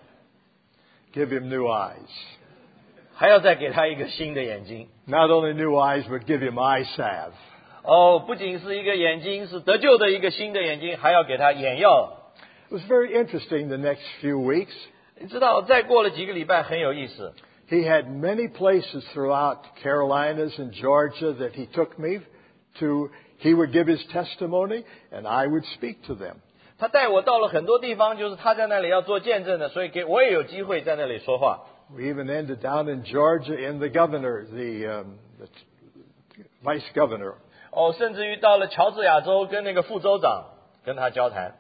give him new eyes. 还要再给他一个新的眼睛。 Not only new eyes, but give him eye salve. 哦，不仅是一个眼睛，是得救的一个新的眼睛，还要给他眼药。 It was very interesting the next few weeks. 你知道，再过了几个礼拜很有意思。 He had many places throughout Carolinas and Georgia that he took me to. He would give his testimony, and I would speak to them. 他带我到了很多地方，就是他在那里要做见证的，所以给我也有机会在那里说话。 We even ended down in Georgia in the governor, the, um, the vice governor. 哦，甚至于到了乔治亚州，跟那个副州长跟他交谈。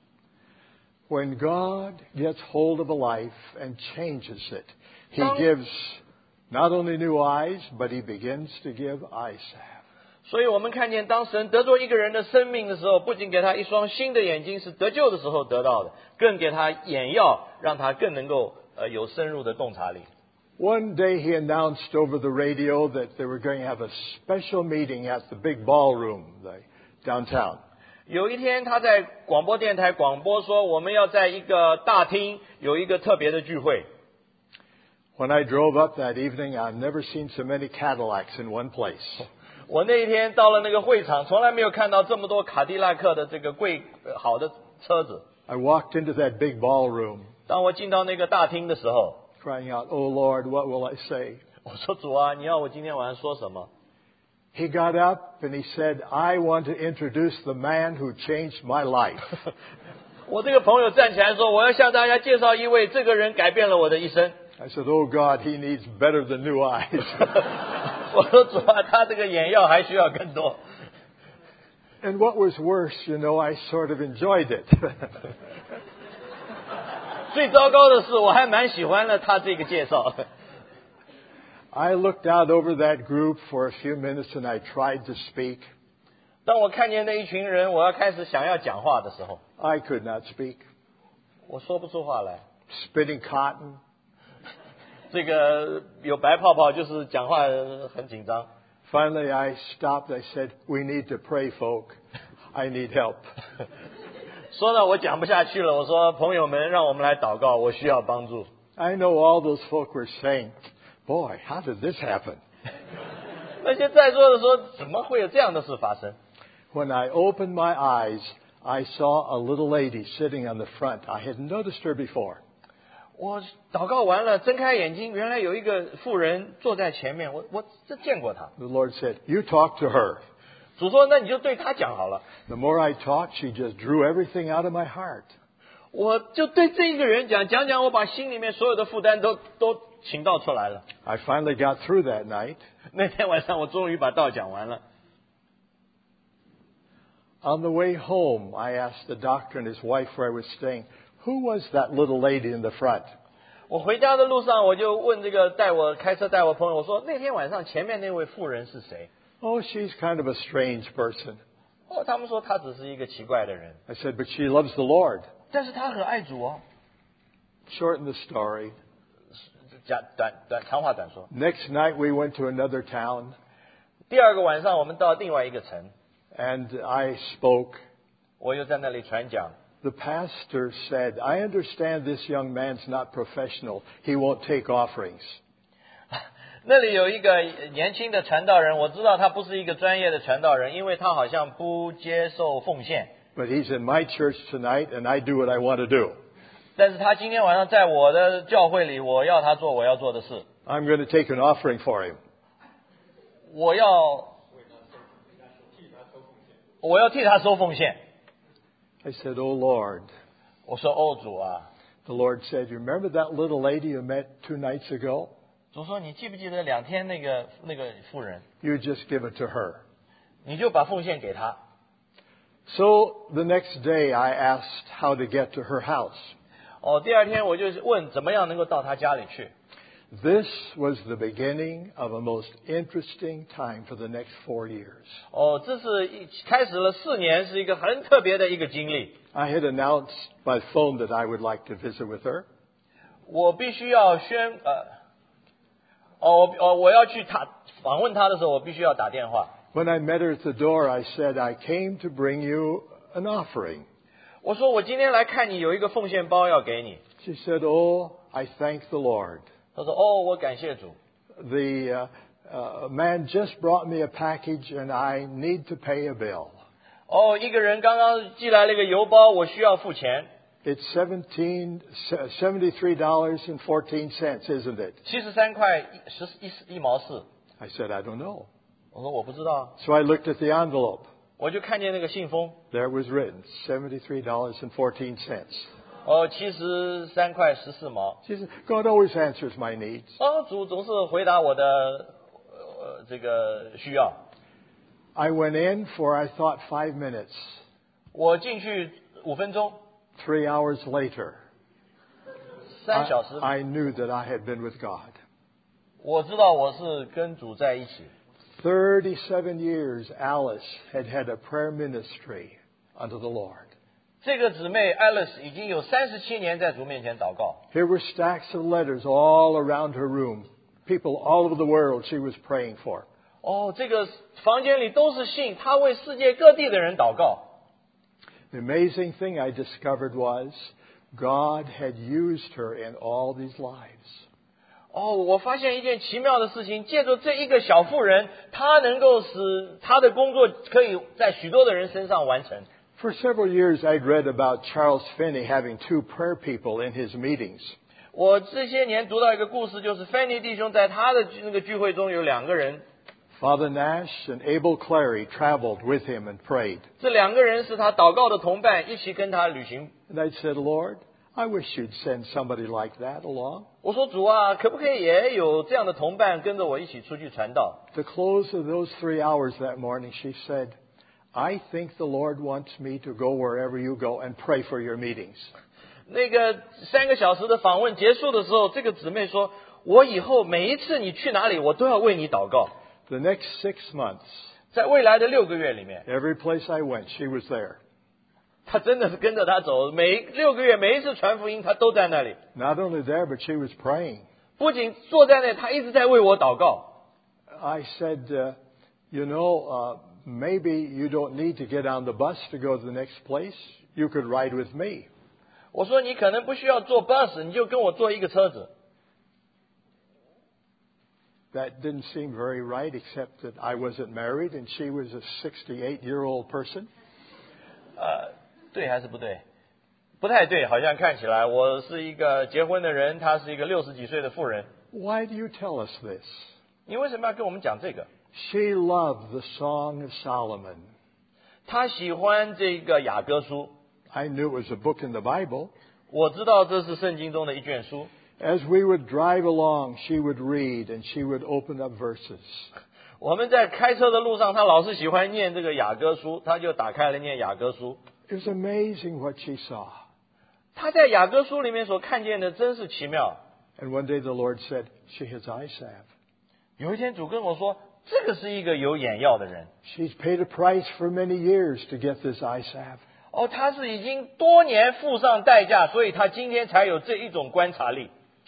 When God gets hold of a life and changes it, He Tang- gives not only new eyes, but He begins to give eye salve. 所以我们看见，当神得着一个人的生命的时候，不仅给他一双新的眼睛，是得救的时候得到的，更给他眼药，让他更能够呃有深入的洞察力。 One day He announced over the radio that they were going to have a special meeting at the big ballroom the, downtown. 有一天，他在广播电台广播说，我们要在一个大厅有一个特别的聚会。 When I drove up that evening, I've never seen so many Cadillacs in one place. 我那一天到了那个会场，从来没有看到这么多卡迪拉克的这个贵呃好的车子。 I walked into that big ballroom, 当我进到那个大厅的时候， crying out, "Oh Lord, what will I say?" 我说主啊，你要我今天晚上说什么？ He got up and he said, "I want to introduce the man who changed my life." 我这个朋友站起来说，我要向大家介绍一位，这个人改变了我的一生。 I said, "Oh God, he needs better than new eyes." 我说主啊，他这个眼药还需要更多。 And what was worse, you know, I sort of enjoyed it. 最糟糕的是，我还蛮喜欢了他这个介绍。 I looked out over that group for a few minutes and I tried to speak. 当我看见那一群人，我要开始想要讲话的时候， I could not speak. 我说不出话来。 Spitting cotton. 这个有白泡泡，就是讲话很紧张。 Finally, I stopped. I said, "We need to pray, folk. I need help." 说呢，我讲不下去了。我说，朋友们，让我们来祷告，我需要帮助。 I know all those folk were saying, "Boy, how did this happen?" 那些在座的说，怎么会有这样的事发生？ When I opened my eyes, I saw a little lady sitting on the front. I hadn't noticed her before. 我祷告完了，睁开眼睛，原来有一个妇人坐在前面，我我这见过她。 The Lord said, "You talk to her." 主说，那你就对她讲好了。 The more I talked, she just drew everything out of my heart. 我就对这一个人讲讲讲，我把心里面所有的负担都都倾倒出来了。 I finally got through that night. 那天晚上，我终于把道讲完了。 On the way home, I asked the doctor and his wife where I was staying, "Who was that little lady in the front?" 我回家的路上，我就问这个带我开车带我朋友，我说那天晚上前面那位妇人是谁？ "Oh, she's kind of a strange person." 哦，他们说她只是一个奇怪的人， I said, "But she loves the Lord." 但是她很爱主哦。 Shorten the story. 讲短短长话短说。 Next night, we went to another town, 第二个晚上，我们到另外一个城， and I spoke. 我又在那里传讲。 The pastor said, "I understand this young man's not professional. He won't take offerings." 那里有一个年轻的传道人，我知道他不是一个专业的传道人，因为他好像不接受奉献。 But he's in my church tonight, and I do what I want to do. 但是他今天晚上在我的教会里，我要他做我要做的事， I'm going to take an offering for him. 我要我要替他收奉献。 I said, "Oh, Lord." 我说：“哦，主啊， The Lord said, "You remember that little lady you met two nights ago? 主说你记不记得两天那个那个妇人， You just give it to her." 你就把奉献给她。 So the next day, I asked how to get to her house. 哦，第二天我就问怎么样能够到她家里去。 This was the beginning of a most interesting time for the next four years. 哦，这是一开始了四年，是一个很特别的一个经历。 I had announced by phone that I would like to visit with her. 我必须要宣呃，哦哦，我要去她访问她的时候，我必须要打电话。 When I met her at the door, I said, "I came to bring you an offering." 我说我今天来看你，有一个奉献包要给你。 She said, "Oh, I thank the Lord. 他说：“哦，我感谢主。 The uh, uh, man just brought me a package and I need to pay a bill. 哦，一个人刚刚寄来了一个邮包，我需要付钱， It's seventeen seventy-three dollars and fourteen cents, isn't it?" 七十三块十一一毛四。 I said, "I don't know." 我说我不知道， So I looked at the envelope. 我就看见那个信封， There it was written, seventy-three dollars and fourteen cents. 哦，七十三块十四毛。 She said, "God always answers my needs." 哦，主总是回答我的呃这个需要。 I went in for, I thought, five minutes. 我进去五分钟， Three hours later, 三小时， I, I knew that I had been with God. 我知道我是跟主在一起。 thirty-seven years, Alice had had a prayer ministry unto the Lord. 这个姊妹 Alice 已经有三十七年在主面前祷告。 Here were stacks of letters all around her room. People all over the world she was praying for. 哦，这个房间里都是信，她为世界各地的人祷告。 The amazing thing I discovered was God had used her in all these lives. 哦，我发现一件奇妙的事情，借着这一个小妇人，她能够使她的工作可以在许多的人身上完成。 For several years, I'd read about Charles Finney having two prayer people in his meetings. 我这些年读到一个故事，就是芬尼弟兄在他的那个聚会中有两个人， Father Nash and Abel Clary traveled with him and prayed. 这两个人是他祷告的同伴，一起跟他旅行。 And I said, "Lord, I wish you'd send somebody like that along." 我说主啊，可不可以也有这样的同伴跟着我一起出去传道？ At the close of those three hours that morning, she said, I think the Lord wants me to go wherever you go and pray for your meetings. 那个三个小时的访问结束的时候，这个姊妹说，我以后每一次你去哪里，我都要为你祷告。 The next six months, 在未来的六个月里面， every place I went, she was there. 他真的是跟着他走，每六个月每一次传福音，他都在那里。 Not only there, but she was praying. 不仅坐在那，他一直在为我祷告。 I said, uh, you know, uh, maybe you don't need to get on the bus to go to the next place. You could ride with me. 我说你可能不需要坐 bus， 你就跟我坐一个车子。 That didn't seem very right, except that I wasn't married and she was a sixty-eight-year-old person. 呃，对还是不对？不太对，好像看起来我是一个结婚的人，她是一个六十几岁的妇人。 Why do you tell us this? 你为什么要跟我们讲这个？ She loved the Song of Solomon. 她喜欢这个雅歌书， I knew it was a book in the Bible. 我知道这是圣经中的一卷书。 As we would drive along, she would read and she would open up verses. 我们在开车的路上，她老是喜欢念这个雅歌书，她就打开了念雅歌书。 It was amazing what she saw. 她在雅歌书里面所看见的真是奇妙。 And one day the Lord said, she has eye salve. 有一天主跟我说，这个是一个有眼药的人。 She's paid a price for many years to get this eye salve. 哦，他是已经多年付上代价，所以他今天才有这一种观察力。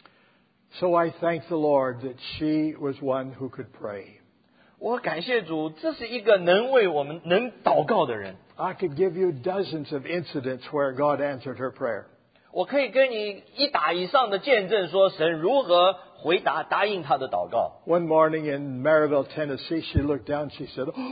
So I thank the Lord that she was one who could pray. 我感谢主，这是一个能为我们能祷告的人。 I could give you dozens of incidents where God answered her prayer. 我可以跟你一打以上的见证，说神如何回答答应他的祷告。 One morning in Maryville, Tennessee, she looked down, she said, oh,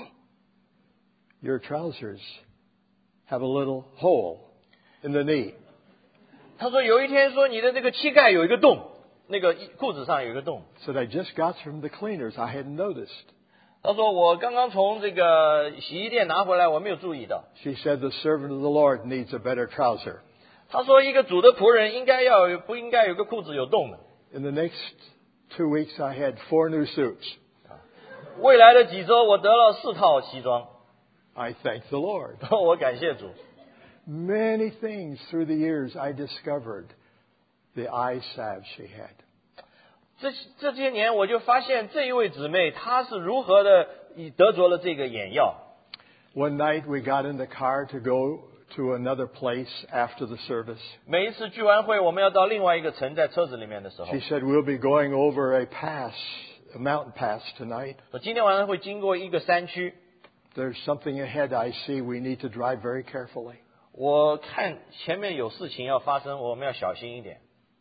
your trousers have a little hole in the knee. 他说有一天说你的这个膝盖有一个洞，那个裤子上有一个洞。 Said, I just got from the cleaners. I hadn't noticed. 他说我刚刚从这个洗衣店拿回来，我没有注意到。 She said, the servant of the Lord needs a better trouser. 他说一个主的仆人应该要有不应该有个裤子有洞的。 In the next two weeks, I had four new suits. 未来的几周，我得了四套西装。 I thank the Lord. 我感谢主。 Many things through the years I discovered the eye salve she had. 这这些年，我就发现这一位姊妹她是如何的得着了这个眼药。 One night we got in the car to go to another place after the service. 每一次聚完会，我们要到另外一个城，在车子里面的时候， She said, we'll be going over a pass, a mountain pass tonight. 我今天晚上会经过一个山区， There's something ahead I see. We need to drive very carefully. 我看前面有事情要发生，我们要小心一点。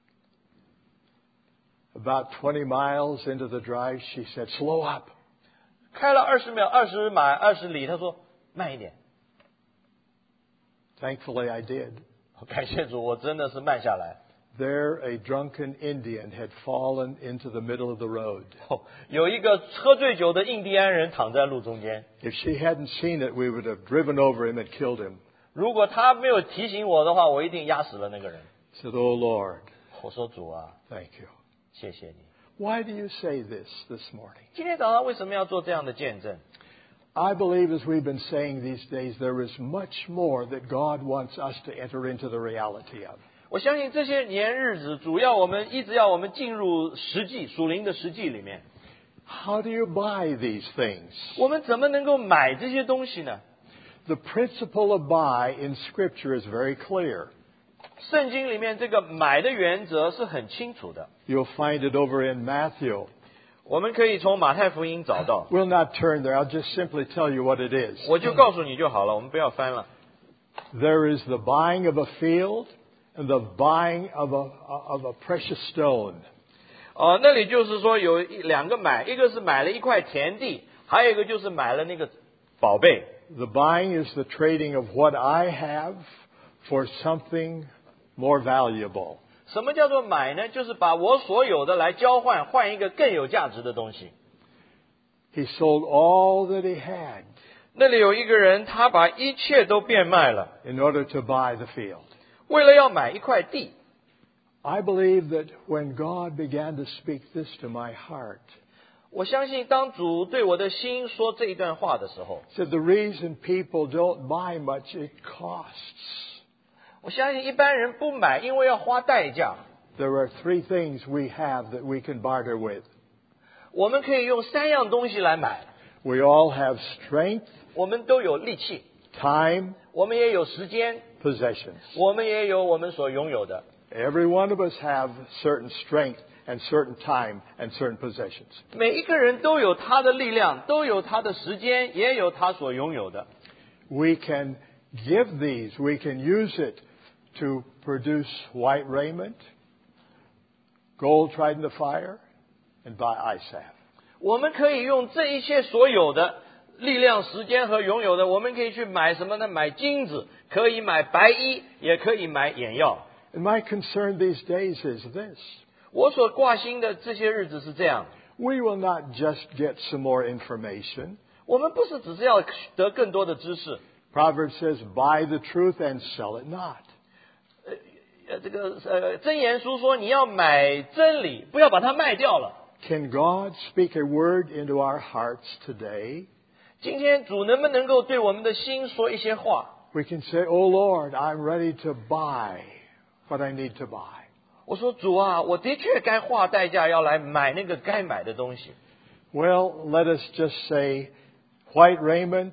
About twenty miles into the drive, she said, slow up. 开了二十秒、二十码、二十里，她说慢一点。 Thankfully, I did. 感谢主，我真的是慢下来。 There, a drunken Indian had fallen into the middle of the road. 有一個喝醉酒的印第安人躺在路中間。 If she hadn't seen it, we would have driven over him and killed him. 如果他沒有提醒我的話，我一定壓死了那個人。 I said, oh Lord, 我說主啊， thank you. 謝謝你。 Why do you say this this morning? 今天早上為什麼要做這樣的見證？ I believe, as we've been saying these days, there is much more that God wants us to enter into the reality of. 我相信這些年日子，主要我們一直要我們進入實際屬靈的實際裡面。 How do you buy these things? 我們怎麼能夠買這些東西呢？ The principle of buy in Scripture is very clear. 聖經裡面這個買的原則是很清楚的。 You'll find it over in Matthew. 我們可以從馬太福音找到。 We'll not turn there. I'll just simply tell you what it is. 我就告訴你就好了，我們不要翻了。 There is the buying of a field and the buying of a, of a precious stone. 哦，那裡就是說有一兩個買，一個是買了一塊田地，還有一個就是買了那個寶貝。 The buying is the trading of what I have for something more valuable. 什麼叫做買呢？就是把我所有的來交換，換一個更有價值的東西。 He sold all that he had 那裡有一個人，他把一切都變賣了， in order to buy the field. 為了要買一塊地。 I believe that when God began to speak this to my heart, 我相信当主对我的心说这一段话的时候， said the reason people don't buy much, it costs. 我相信一般人不买，因为要花代价。 There are three things we have that we can barter with. 我们可以用三样东西来买， We all have strength, 我们都有力气， time, 我们也有时间， possessions. 我们也有我们所拥有的。 Every one of us have certain strength and certain time and certain possessions. 每一个人都有他的力量，都有他的时间，也有他所拥有的。 We can give these, we can use it to produce white raiment, gold tried in the fire, and buy eye salve. 我们可以用这一切所有的力量、时间和拥有的，我们可以去买什么呢？买金子，可以买白衣，也可以买眼药。 And my concern these days is this. 我所挂心的这些日子是这样， We will not just get some more information. 我们不是只是要得更多的知识。 Proverbs says, buy the truth and sell it not. 呃，这个呃，箴言书说你要买真理，不要把它卖掉了。 Can God speak a word into our hearts today? 今天主能不能够对我们的心说一些话？ We can say, oh Lord, I'm ready to buy what I need to buy. 我说主啊，我的确该花代价要来买那个该买的东西。 Well, let us just say, white raiment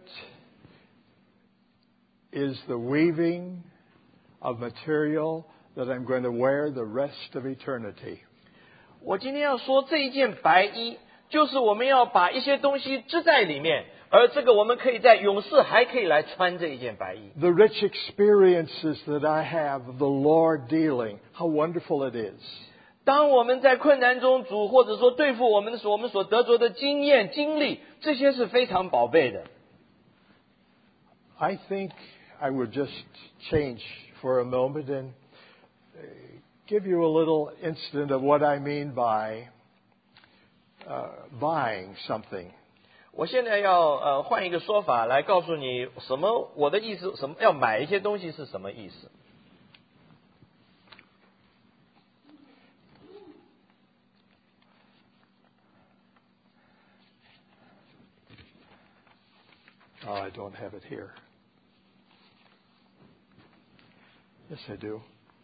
is the weaving of material that I'm going to wear the rest of eternity. 我今天要说这一件白衣，就是我们要把一些东西织在里面，而这个我们可以在永世还可以来穿这一件白衣。 The rich experiences that I have of the Lord dealing, how wonderful it is. 当我们在困难中，主或者说对付我们的时候，我们所得着的经验、经历，这些是非常宝贝的。 I think I would just change for a moment and give you a little incident of what I mean by uh, buying something. 我现在要呃换一个说法来告诉你什么我的意思，什么要买一些东西是什么意思。 Oh, I don't have it here. Yes, I do.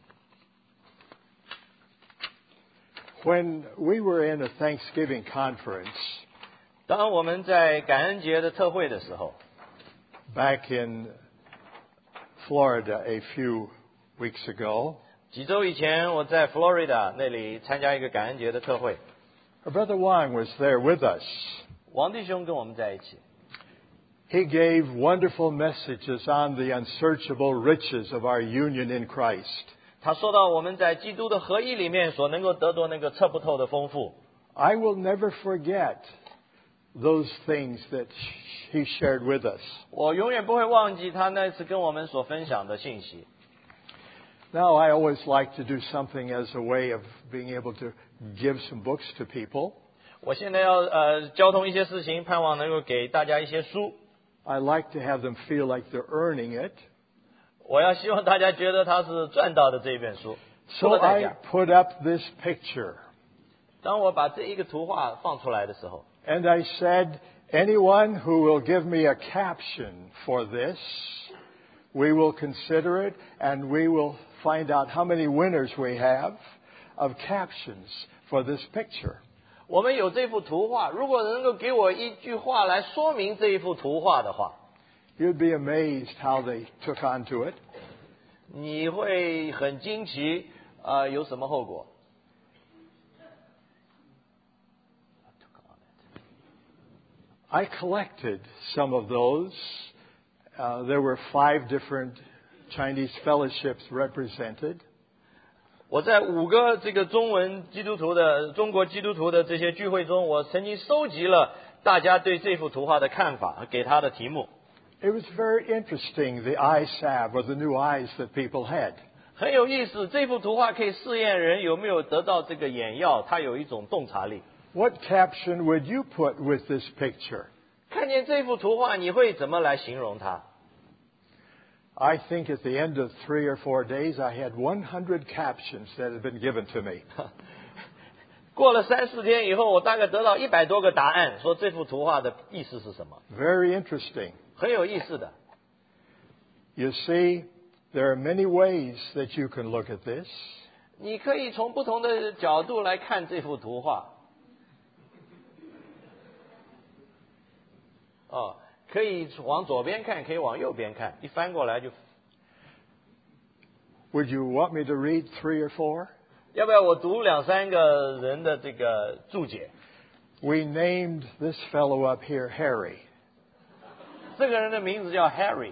When we were in a Thanksgiving conference 当我们在感恩节的特会的时候， back in Florida a few weeks ago, 几周以前我在 Florida 那里参加一个感恩节的特会， our brother Wang was there with us. 王弟兄跟我们在一起， He gave wonderful messages on the unsearchable riches of our union in Christ. 他说到我们在基督的合一里面所能够得到那个测不透的丰富。 I will never forget those things that he shared with us. 我永远不会忘记他那次跟我们所分享的信息。 Now, I always like to do something as a way of being able to give some books to people. 我现在要呃交通一些事情，盼望能够给大家一些书。 I like to have them feel like they're earning it. 我要希望大家觉得他是赚到的这一本书，付 So 了代 I 价。 put up this picture 当我把这一个图画放出来的时候， and I said, anyone who will give me a caption for this, we will consider it and we will find out how many winners we have of captions for this picture. 我们有这幅图画，如果能够给我一句话来说明这一幅图画的话， You'd be amazed how they took onto it. 你会很惊奇，呃，有什么后果？ I collected some of those. Uh, there were five different Chinese fellowships represented. 我在五个这个中文基督徒的中国基督徒的这些聚会中，我曾经收集了大家对这幅图画的看法，给他的题目。 It was very interesting, the eye salve or the new eyes that people had. 很有意思，这幅图画可以试验人有没有得到这个眼药，它有一种洞察力。 What caption would you put with this picture? 看见这幅图画，你会怎么来形容它？ I think at the end of three or four days, I had one hundred captions that had been given to me. 过了三四天以后，我大概得到一百多个答案，说这幅图画的意思是什么， Very interesting. 很有意思的。 You see, there are many ways that you can look at this. 你可以从不同的角度来看这幅图画。哦，可以往左边看，可以往右边看，一翻过来就。 Would you want me to read three or four? 要不要我读两三个人的这个注解？ We named this fellow up here Harry. 这个人的名字叫 Harry。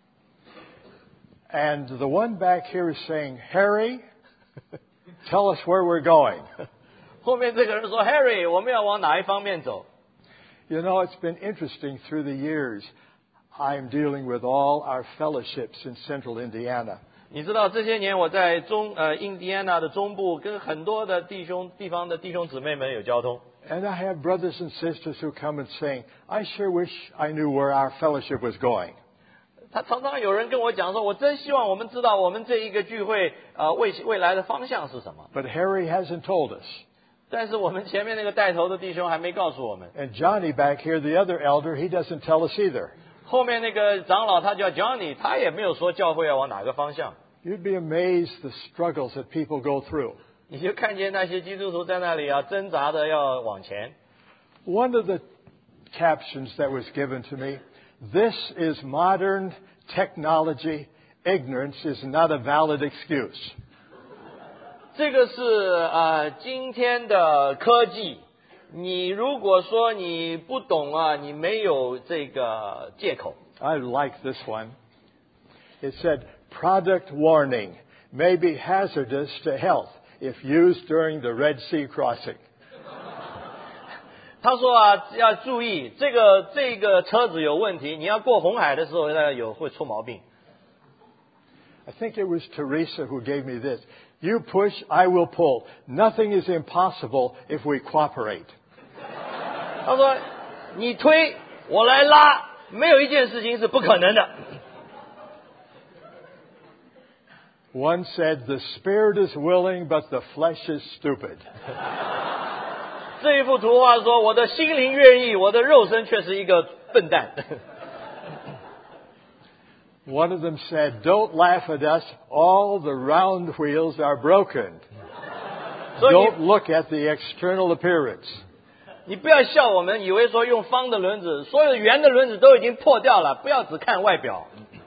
And the one back here is saying, Harry, tell us where we're going. 后面这个人说 Harry， 我们要往哪一方面走？ You know, it's been interesting through the years. I'm dealing with all our fellowships in central Indiana. 你知道这些年我在中呃印第安纳的中部，跟很多的弟兄地方的弟兄姊妹们有交通。 And I have brothers and sisters who come and saying, I sure wish I knew where our fellowship was going. 他常常有人跟我讲说，我真希望我们知道我们这一个聚会呃未未来的方向是什么。 But Harry hasn't told us. 但是我们前面那个带头的弟兄还没告诉我们。 And Johnny back here, the other elder, he doesn't tell us either. 后面那个长老他叫 Johnny， 他也没有说教会要往哪个方向。 You'd be amazed the struggles that people go through. 你就看见那些基督徒在那里啊挣扎的要往前。 One of the captions that was given to me, this is modern technology. Ignorance is not a valid excuse. 这个是呃今天的科技，你如果说你不懂啊，你没有这个借口。 I like this one. It said, product warning may be hazardous to health if used during the Red Sea crossing. 他说啊，要注意这个这个车子有问题，你要过红海的时候呢有会出毛病。 I think it was Teresa who gave me this. You push, I will pull. Nothing is impossible if we cooperate. 他说你推我来拉，没有一件事情是不可能的。 One said, the spirit is willing, but the flesh is stupid. 这一幅图画说，我的心灵愿意，我的肉身却是一个笨蛋。 One of them said, don't laugh at us. All the round wheels are broken. 所以 Don't look at the external appearance. 你不要笑我们，以为说用方的轮子，所有圆的轮子都已经破掉了，不要只看外表。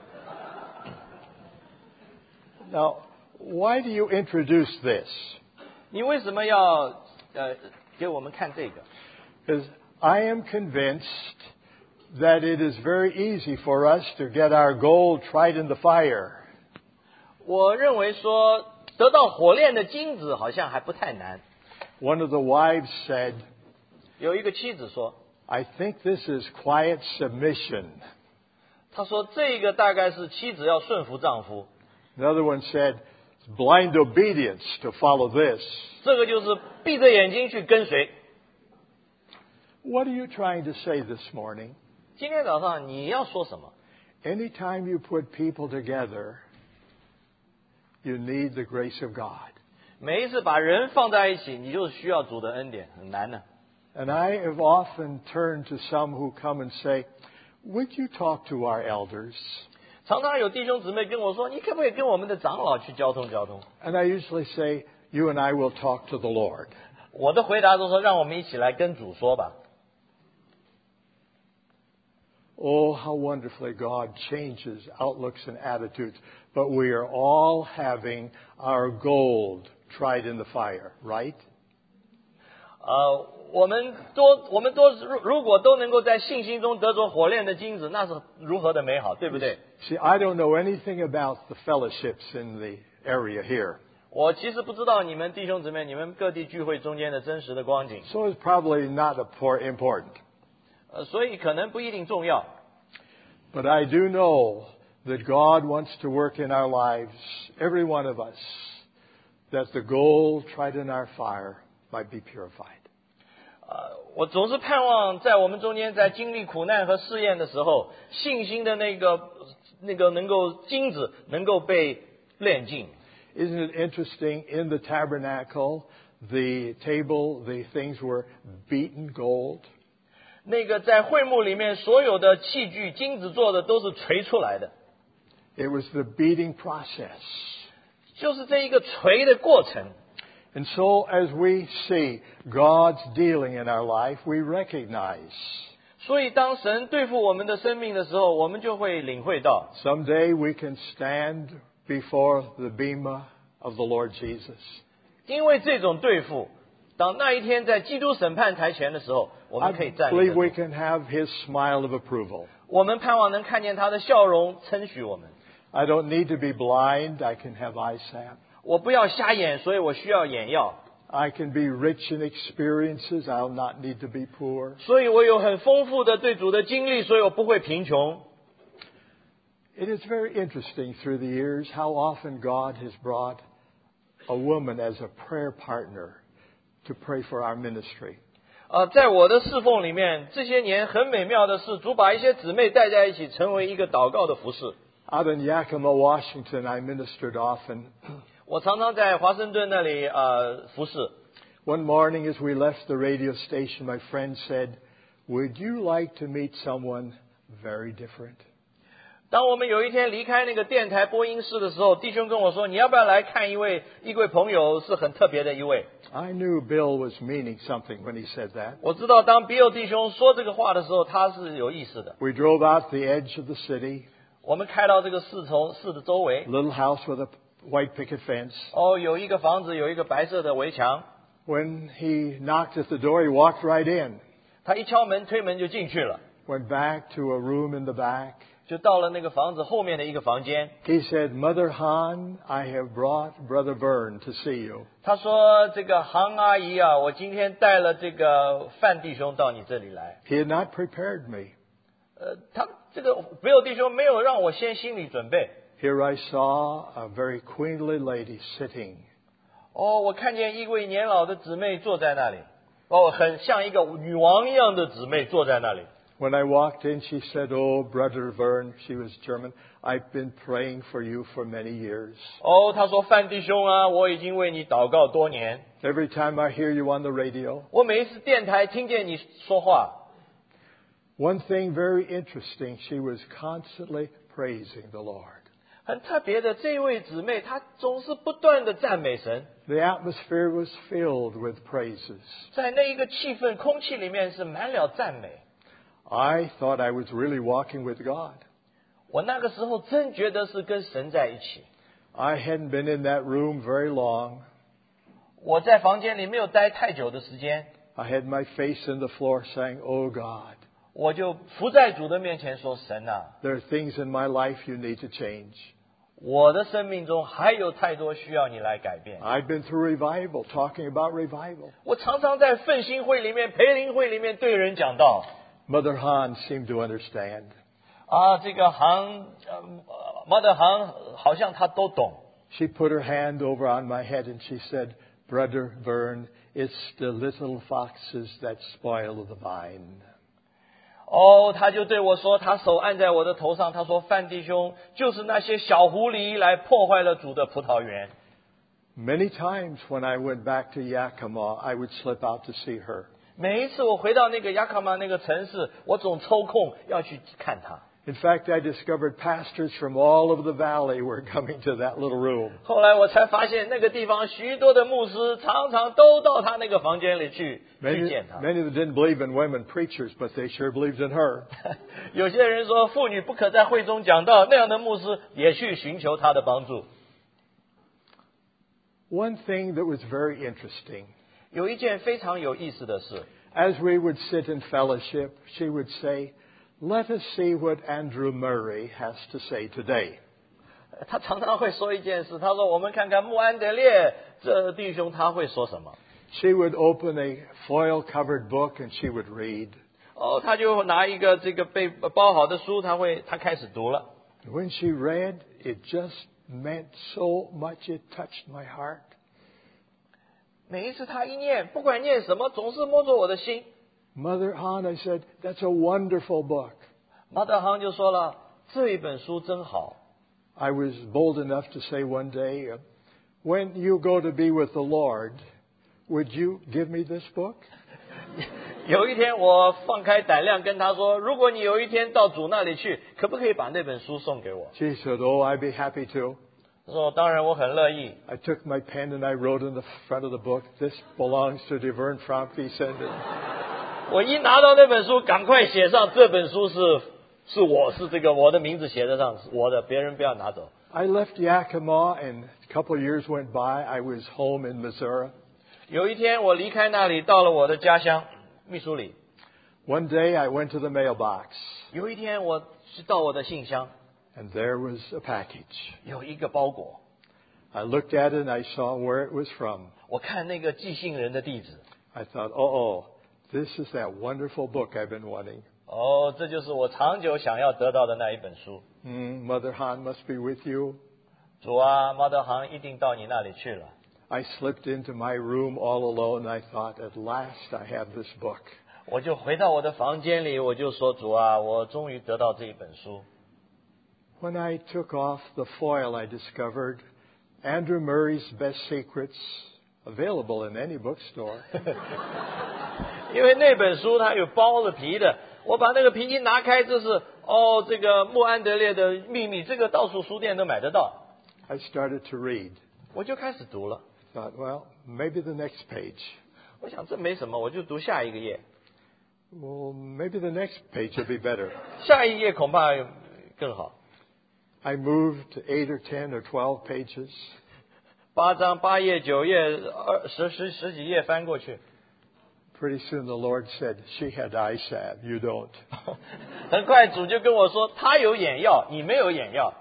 Now, why do you introduce this? 你为什么要呃给我们看这个？ Because I am convinced that it is very easy for us to get our gold tried in the fire. 我认为说得到火炼的金子好像还不太难。 One of the wives said, 有一个妻子说， I think this is quiet submission. 她说这个大概是妻子要顺服丈夫， Another one said, it's blind obedience to follow this. 这个就是闭着眼睛去跟随。 What are you trying to say this morning? 今天早上你要说什么？ Anytime you put people together, you need the grace of God. 每一次把人放在一起，你就需要主的恩典，很难的。 And I have often turned to some who come and say, would you talk to our elders? 常常有弟兄姊妹跟我说，你可不可以跟我们的长老去交通交通？ And I usually say, you and I will talk to the Lord. 我的回答都说，让我们一起来跟主说吧。 Oh, how wonderfully God changes outlooks and attitudes. But we are all having our gold tried in the fire, right? 呃，我们都我们都如如果都能够在信心中得着火炼的金子，那是如何的美好，对不对？ See, I don't know anything about the fellowships in the area here. 我其实不知道你们弟兄姊妹，你们各地聚会中间的真实的光景， So it's probably not important. 呃，所以可能不一定重要。 But I do know that God wants to work in our lives, every one of us, that the gold tried in our fire might be purified. 呃，我总是盼望在我们中间，在经历苦难和试验的时候，信心的那个那个能够金子能够被炼净。 Isn't it interesting in the tabernacle, The table, the things were beaten gold. 那个在会幕里面所有的器具，金子做的都是锤出来的。 It was the beating process. 就是这一个锤的过程。 And so as we see God's dealing in our life, we recognize. 所以当神对付我们的生命的时候，我们就会领会到 Someday we can stand before the bema of the Lord Jesus. 因为这种对付，当那一天在基督审判台前的时候，我 I 们可以站立 believe 得 we 住。 can have His smile of approval. 我们盼望能看见他的笑容，称许我们。 I don't need to be blind. I can have eyesight. 我不要瞎眼，所以我需要眼药。 I can be rich in experiences. I'll not need to be poor. 所以我有很丰富的对主的经历，所以我不会贫穷。 It is very interesting through the years how often God has brought a woman as a prayer partner to pray for our ministry. 呃，在我的侍奉里面，这些年很美妙的是，主把一些姊妹带在一起，成为一个祷告的服侍。 Out in Yakima, Washington, I ministered often. 我常常在华盛顿那里呃服侍。 One morning as we left the radio station, my friend said, "Would you like to meet someone very different?" 当我们有一天离开那个电台播音室的时候，弟兄跟我说：“你要不要来看一位一位朋友，是很特别的一位。” I knew Bill was meaning something when he said that. 我知道当比尔弟兄说这个话的时候，他是有意思的。 We drove out the edge of the city, 我们开到这个市头市的周围， little house with a white picket fence. 哦，有一个房子，有一个白色的围墙。 When he knocked at the door, he walked right in, 他一敲门，推门就进去了， went back to a room in the back. 就到了那个房子后面的一个房间。 He said, "Mother Han, I have brought Brother Vern to see you." 他说：“这个杭阿姨啊，我今天带了这个范弟兄到你这里来。 He had not prepared me. 呃，他这个比尔弟兄没有让我先心理准备。 Here I saw a very queenly lady sitting. 哦，我看见一位年老的姊妹坐在那里，哦，很像一个女王一样的姊妹坐在那里。 When I walked in, she said, "Oh, Brother Vern," she was German, "I've been praying for you for many years. 哦，他说范弟兄啊，我已经为你祷告多年。 Every time I hear you on the radio." 我每一次电台听见你说话， One thing very interesting, she was constantly praising the Lord. 很特别的，这位姊妹她总是不断的赞美神， The atmosphere was filled with praises. 在那一个气氛空气里面是满了赞美。 I thought I was really walking with God. 我那个时候真觉得是跟神在一起。 I hadn't been in that room very long. 我在房间里没有待太久的时间， I had my face in the floor saying, "Oh God, 我就伏在主的面前说：神啊， there are things in my life you need to change. 我的生命中还有太多需要你来改变。 I've been through revival, talking about revival." 我常常在奋兴会里面、培灵会里面对人讲道。 Mother Han seemed to understand. 啊，这个行，呃，Mother 行好像他都懂。 She put her hand over on my head and she said, "Brother Vern, it's the little foxes that spoil the vine." 哦，他就对我说，他手按在我的头上，他说：“范弟兄，就是那些小狐狸来破坏了主的葡萄园。” Many times when I went back to Yakima, I would slip out to see her. 每一次我回到那个雅卡玛那个城市，我总抽空要去看他。 In fact, I discovered pastors from all over the valley were coming to that little room. 后来我才发现，那个地方许多的牧师常常都到他那个房间里去去 Many, 见他。 many of them didn't believe in women preachers, but they sure believed in her. 有些人说妇女不可在会中讲道，那样的牧师也去寻求他的帮助。 One thing that was very interesting, 有一件非常有意思的事， as we would sit in fellowship, she would say, "Let us see what Andrew Murray has to say today." 他常常会说一件事，他说：“我们看看穆安德烈这弟兄他会说什么。” She would open a foil-covered book and she would read. 哦，他就拿一个这个被包好的书，他会他开始读了。 When she read, it just meant so much. It touched my heart. 每一次他一念，不管念什么，总是摸着我的心。 Mother Han, I said, "That's a wonderful book." 马德航就说了：“这一本书真好。” I was bold enough to say one day, uh, when you go to be with the Lord, would you give me this book? 有一天我放开胆量跟他说，如果你有一天到主那里去，可不可以把那本书送给我？ She said, oh, I'd be happy to. 他说当然我很乐意。 I took my pen and I wrote in the front of the book, this belongs to the Vern Franke send it. 我一拿到那本书，赶快写上这本书是是我是这个我的名字写在上，是我的，别人不要拿走。 I left Yakima and a couple of years went by. I was home in Missouri. 有一天我离开那里，到了我的家乡密苏里。 One day I went to the mailbox 有一天我是到我的信箱， and there was a package. 有一个包裹， I looked at it and I saw where it was from. 我看那个寄信人的地址， I thought, oh, oh, this is that wonderful book I've been wanting. 哦，这就是我长久想要得到的那一本书。 Mm, Mother Han must be with you. 主啊，猫德行一定到你那里去了。 I slipped into my room all alone. I thought, at last I have this book. 我就回到我的房间里，我就说主啊，我终于得到这一本书。 When I took off the foil, I discovered Andrew Murray's Best Secrets, available in any bookstore. 因为那本书它有包了皮的，我把那个皮一拿开，这是哦，这个穆安德烈的秘密，这个到处书店都买得到。 I started to read. 我就开始读了， Thought, well, maybe the next page. 我想这没什么，我就读下一个页， Well, maybe the next page will be better. 下一页恐怕更好。 I moved to eight or ten or twelve pages. 八章八页九页二十十十几页翻过去， Pretty soon the Lord said, she had eye salve, you don't. 很快主就跟我说，他有眼药，你没有眼药。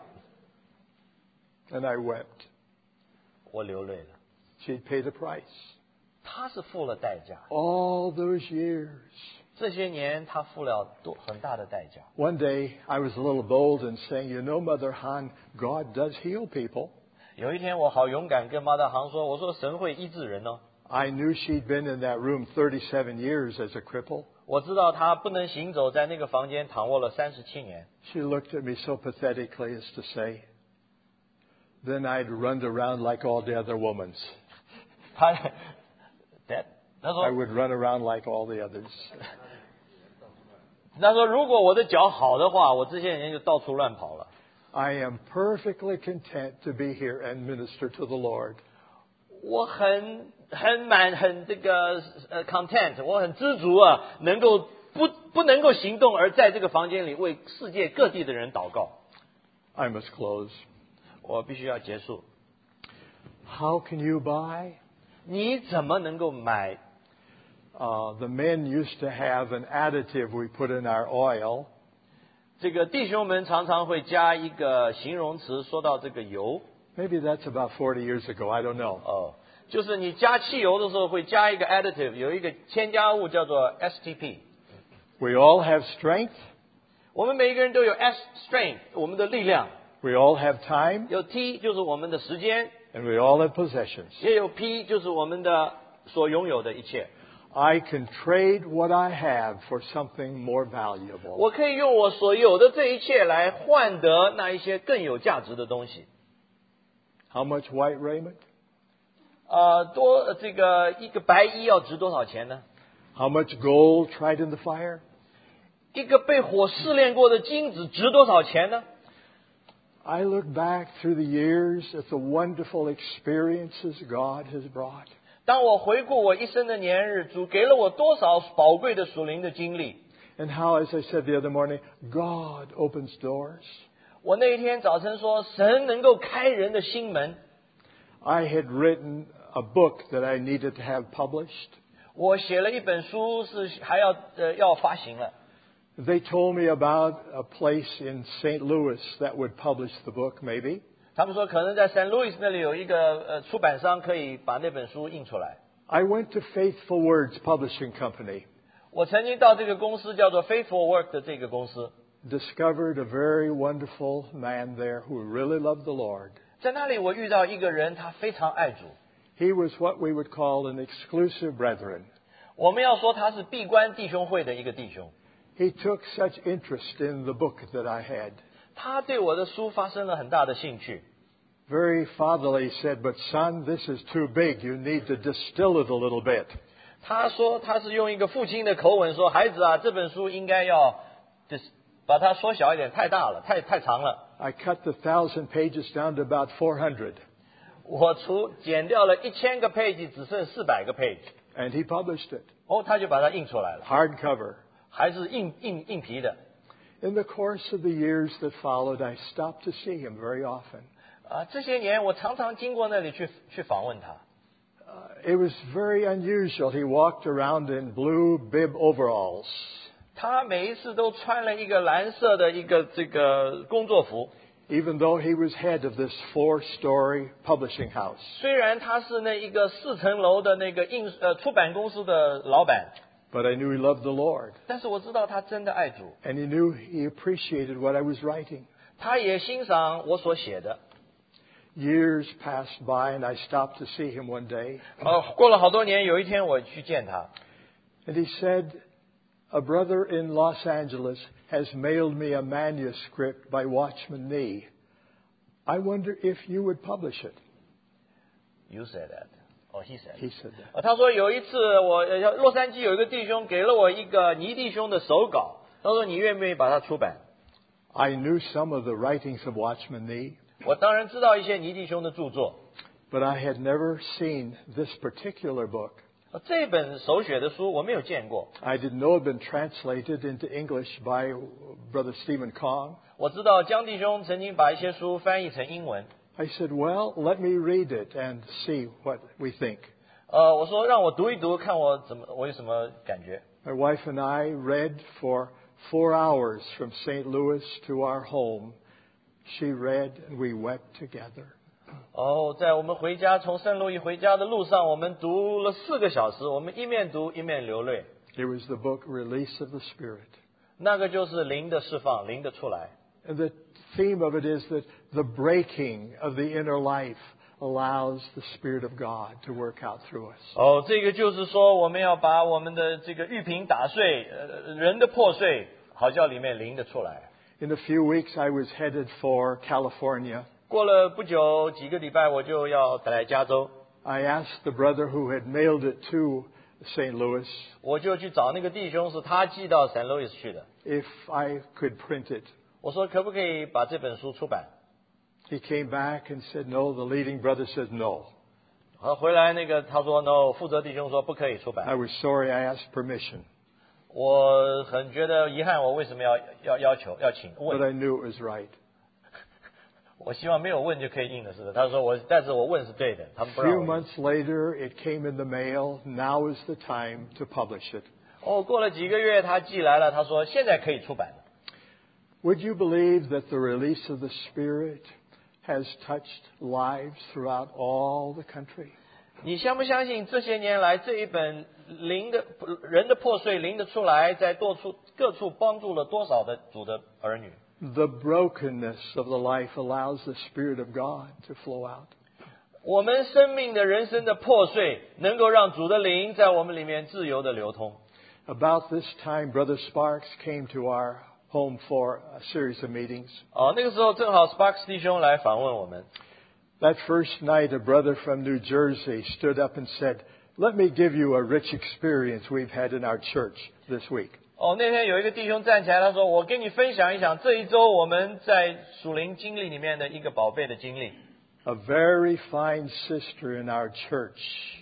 And I wept. 我流泪了， She'd paid the price. 他是付了代价， All those years. 这些年他付了多很大的代价。 One day I was a little bold in saying, you know, Mother Han, God does heal people. 有一天我好勇敢跟马大航说，我说神会医治人哦。 I knew she'd been in that room thirty-seven years as a cripple. 我知道他不能行走，在那个房间躺卧了三十七年。 She looked at me so pathetically as to say, then I'd run around like all the other women. 他，他 I 说 would run around like all the others. 他说如果我的脚好的话，我这些人就到处乱跑了。 I am perfectly content to be here and minister to the Lord. 我很很满很这个呃 content， 我很知足啊，能够不不能够行动，而在这个房间里为世界各地的人祷告。 I must close. 我必须要结束。 How can you buy? 你怎么能够买？ Uh, the men used to have an additive we put in our oil. 这个弟兄们常常会加一个形容词，说到这个油 Maybe that's about forty years ago. I don't know. 哦，就是你加汽油的时候会加一个 additive， 有一个添加物叫做 S T P。 We all have strength. 我们每一个人都有 S strength， 我们的力量， We all have time. 有 T 就是我们的时间， And we all have possessions. 也有 P 就是我们的所拥有的一切。 I can trade what I have for something more valuable. 我可以用我所有的这一切来换得那一些更有价值的东西。 How much white raiment? 呃，多这个一个白衣要值多少钱呢？ How much gold tried in the fire? 一个被火试炼过的金子值多少钱呢？ I look back through the years at the wonderful experiences God has brought. 当我回顾我一生的年日，主给了我多少宝贵的属灵的经历。 And how, as I said the other morning, God opens doors. 我那一天早晨说，神能够开人的心门。 I had written a book that I needed to have published. 我写了一本书，是还要呃要发行了。 They told me about a place in Saint Louis that would publish the book, maybe. 他们说可能在 Saint Louis 那里有一个呃出版商可以把那本书印出来。 I went to Faithful Words Publishing Company, 我曾经到这个公司叫做 Faithful Work 的这个公司， discovered a very wonderful man there who really loved the Lord. 在那里我遇到一个人，他非常爱主。 He was what we would call an exclusive brethren. 我们要说他是闭关弟兄会的一个弟兄。 He took such interest in the book that I had. 他对我的书发生了很大的兴趣。 very fatherly said, "But son, this is too big. You need to distill it a little bit." 他说他是用一个父亲的口吻说：“孩子啊，这本书应该要就是把它缩小一点，太大了，太太长了。” I cut the thousand pages down to about four hundred. 我除减掉了一千个 page， 只剩四百个 page。 And he published it. 哦，他就把它印出来了， Hardcover. 还是硬硬硬皮的。 In the course of the years that followed, I stopped to see him very often. 啊，这些年我常常经过那里去去访问他。 Uh, it was very unusual. He walked around in blue bib overalls. 他每一次都穿了一个蓝色的一个这个工作服。 Even though he was head of this four-story publishing house. 虽然他是那一个四层楼的那个印呃出版公司的老板， But I knew he loved the Lord. 但是我知道他真的爱主， And he knew he appreciated what I was writing. 他也欣赏我所写的。 Years passed by and I stopped to see him one day. 呃，过了好多年，有一天我去见他， And he said, "A brother in Los Angeles has mailed me a manuscript by Watchman Nee. I wonder if you would publish it." You said that, or he said. He said that. 呃他说有一次我呃洛杉矶有一个弟兄给了我一个倪弟兄的手稿，他说你愿不愿意把它出版？ I knew some of the writings of Watchman Nee, 我当然知道一些倪弟兄的著作， but I had never seen this particular book. 呃这本手写的书我没有见过。 I didn't know it had been translated into English by Brother Stephen Kong. 我知道江弟兄曾经把一些书翻译成英文。 I said, "Well, let me read it and see what we think." 呃，我说让我读一读，看我怎么我有什么感觉。 My wife and I read for four hours from Saint Louis to our home. She read and we wept together. 哦，在我们回家从圣路易回家的路上，我们读了四个小时，我们一面读一面流泪。 It was the book Release of the Spirit. 那个就是灵的释放，灵的出来。 And the theme of it is that the breaking of the inner life allows the Spirit of God to work out through us. 哦，这个就是说，我们要把我们的这个玉瓶打碎，呃，人的破碎，好叫里面灵的出来。 In a few weeks, I was headed for California. 过了不久，几个礼拜，我就要来加州， I asked the brother who had mailed it to Saint Louis 我就去找那个弟兄，是他寄到圣路易斯去的。 if I could print it. 我说可不可以把这本书出版？ He came back and said, "No." The leading brother said, "No." 然后回来那个他说 no， 负责弟兄说不可以出 I 版。 was sorry I asked permission, 我很觉得遗憾，我为什么要要要求要请 but 问？ I knew it was right. 我希望没有问就可以印的是的。他说我，但是我问是对的，他们 A 不让 few 我印。 months later, it came in the mail. Now is the time to publish it. 哦，过了几个月他寄来了，他说现在可以出版了。 Would you believe that the release of the Spirit has touched lives throughout all the country? 你相不相信这些年来这一本灵的人的破碎灵的出来，在多处各处帮助了多少的主的儿女？ The brokenness of the life allows the Spirit of God to flow out. 我们生命的人生的破碎，能够让主的灵在我们里面自由的流通。 About this time, Brother Sparks came to our home for a series of meetings. 哦，那个时候正好 Sparks 弟兄来访问我们。 That first night, a brother from New Jersey stood up and said, "Let me give you a rich experience we've had in our church this week." 哦，那天有一个弟兄站起来，他说：“我跟你分享一下这一周我们在属灵经历里面的一个宝贝的经历。” A very fine sister in our church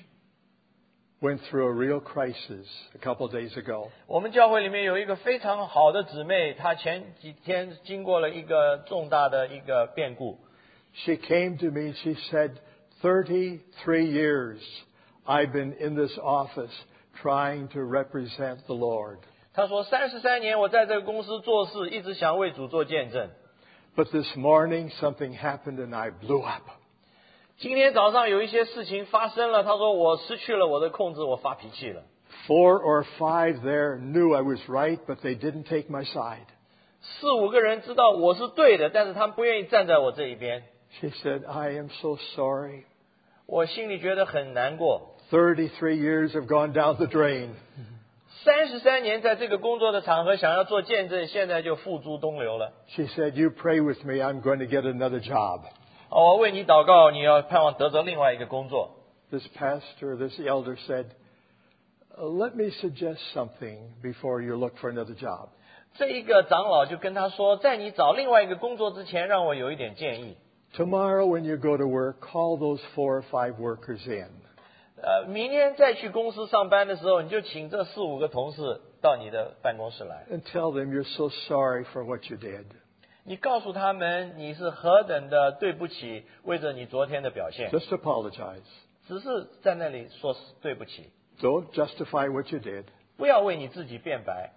went through a real crisis a couple of days ago. 我们教会里面有一个非常好的姊妹，她前几天经过了一个重大的一个变故。 She came to me and she said, thirty-three years I've been in this office trying to represent the Lord. 她说：“三十三年我在这个公司做事，一直想为主做见证。 But this morning something happened and I blew up. 今天早上有一些事情发生了，她说我失去了我的控制，我发脾气了。 Four or five there knew I was right, but they didn't take my side. 四五个人知道我是对的，但是他们不愿意站在我这一边。 She said, "I am so sorry. 我心里觉得很难过。 thirty-three years have gone down the drain." 三十三年在这个工作的场合想要做见证，现在就付诸东流了。 She said, "You pray with me. I'm going to get another job." 哦，我为你祷告，你要盼望得着另外一个工作。 This pastor, this elder said, let me suggest something before you look for another job. 这一个长老就跟他说，在你找另外一个工作之前，让我有一点建议。 Tomorrow when you go to work, call those four or five workers in. 呃，明天再去公司上班的时候，你就请这四五个同事到你的办公室来。 And tell them you're so sorry for what you did. 你告诉他们你是何等的对不起，为着你昨天的表现， Just apologize. 只是在那里说对不起， Don't justify what you did. 不要为你自己辩白。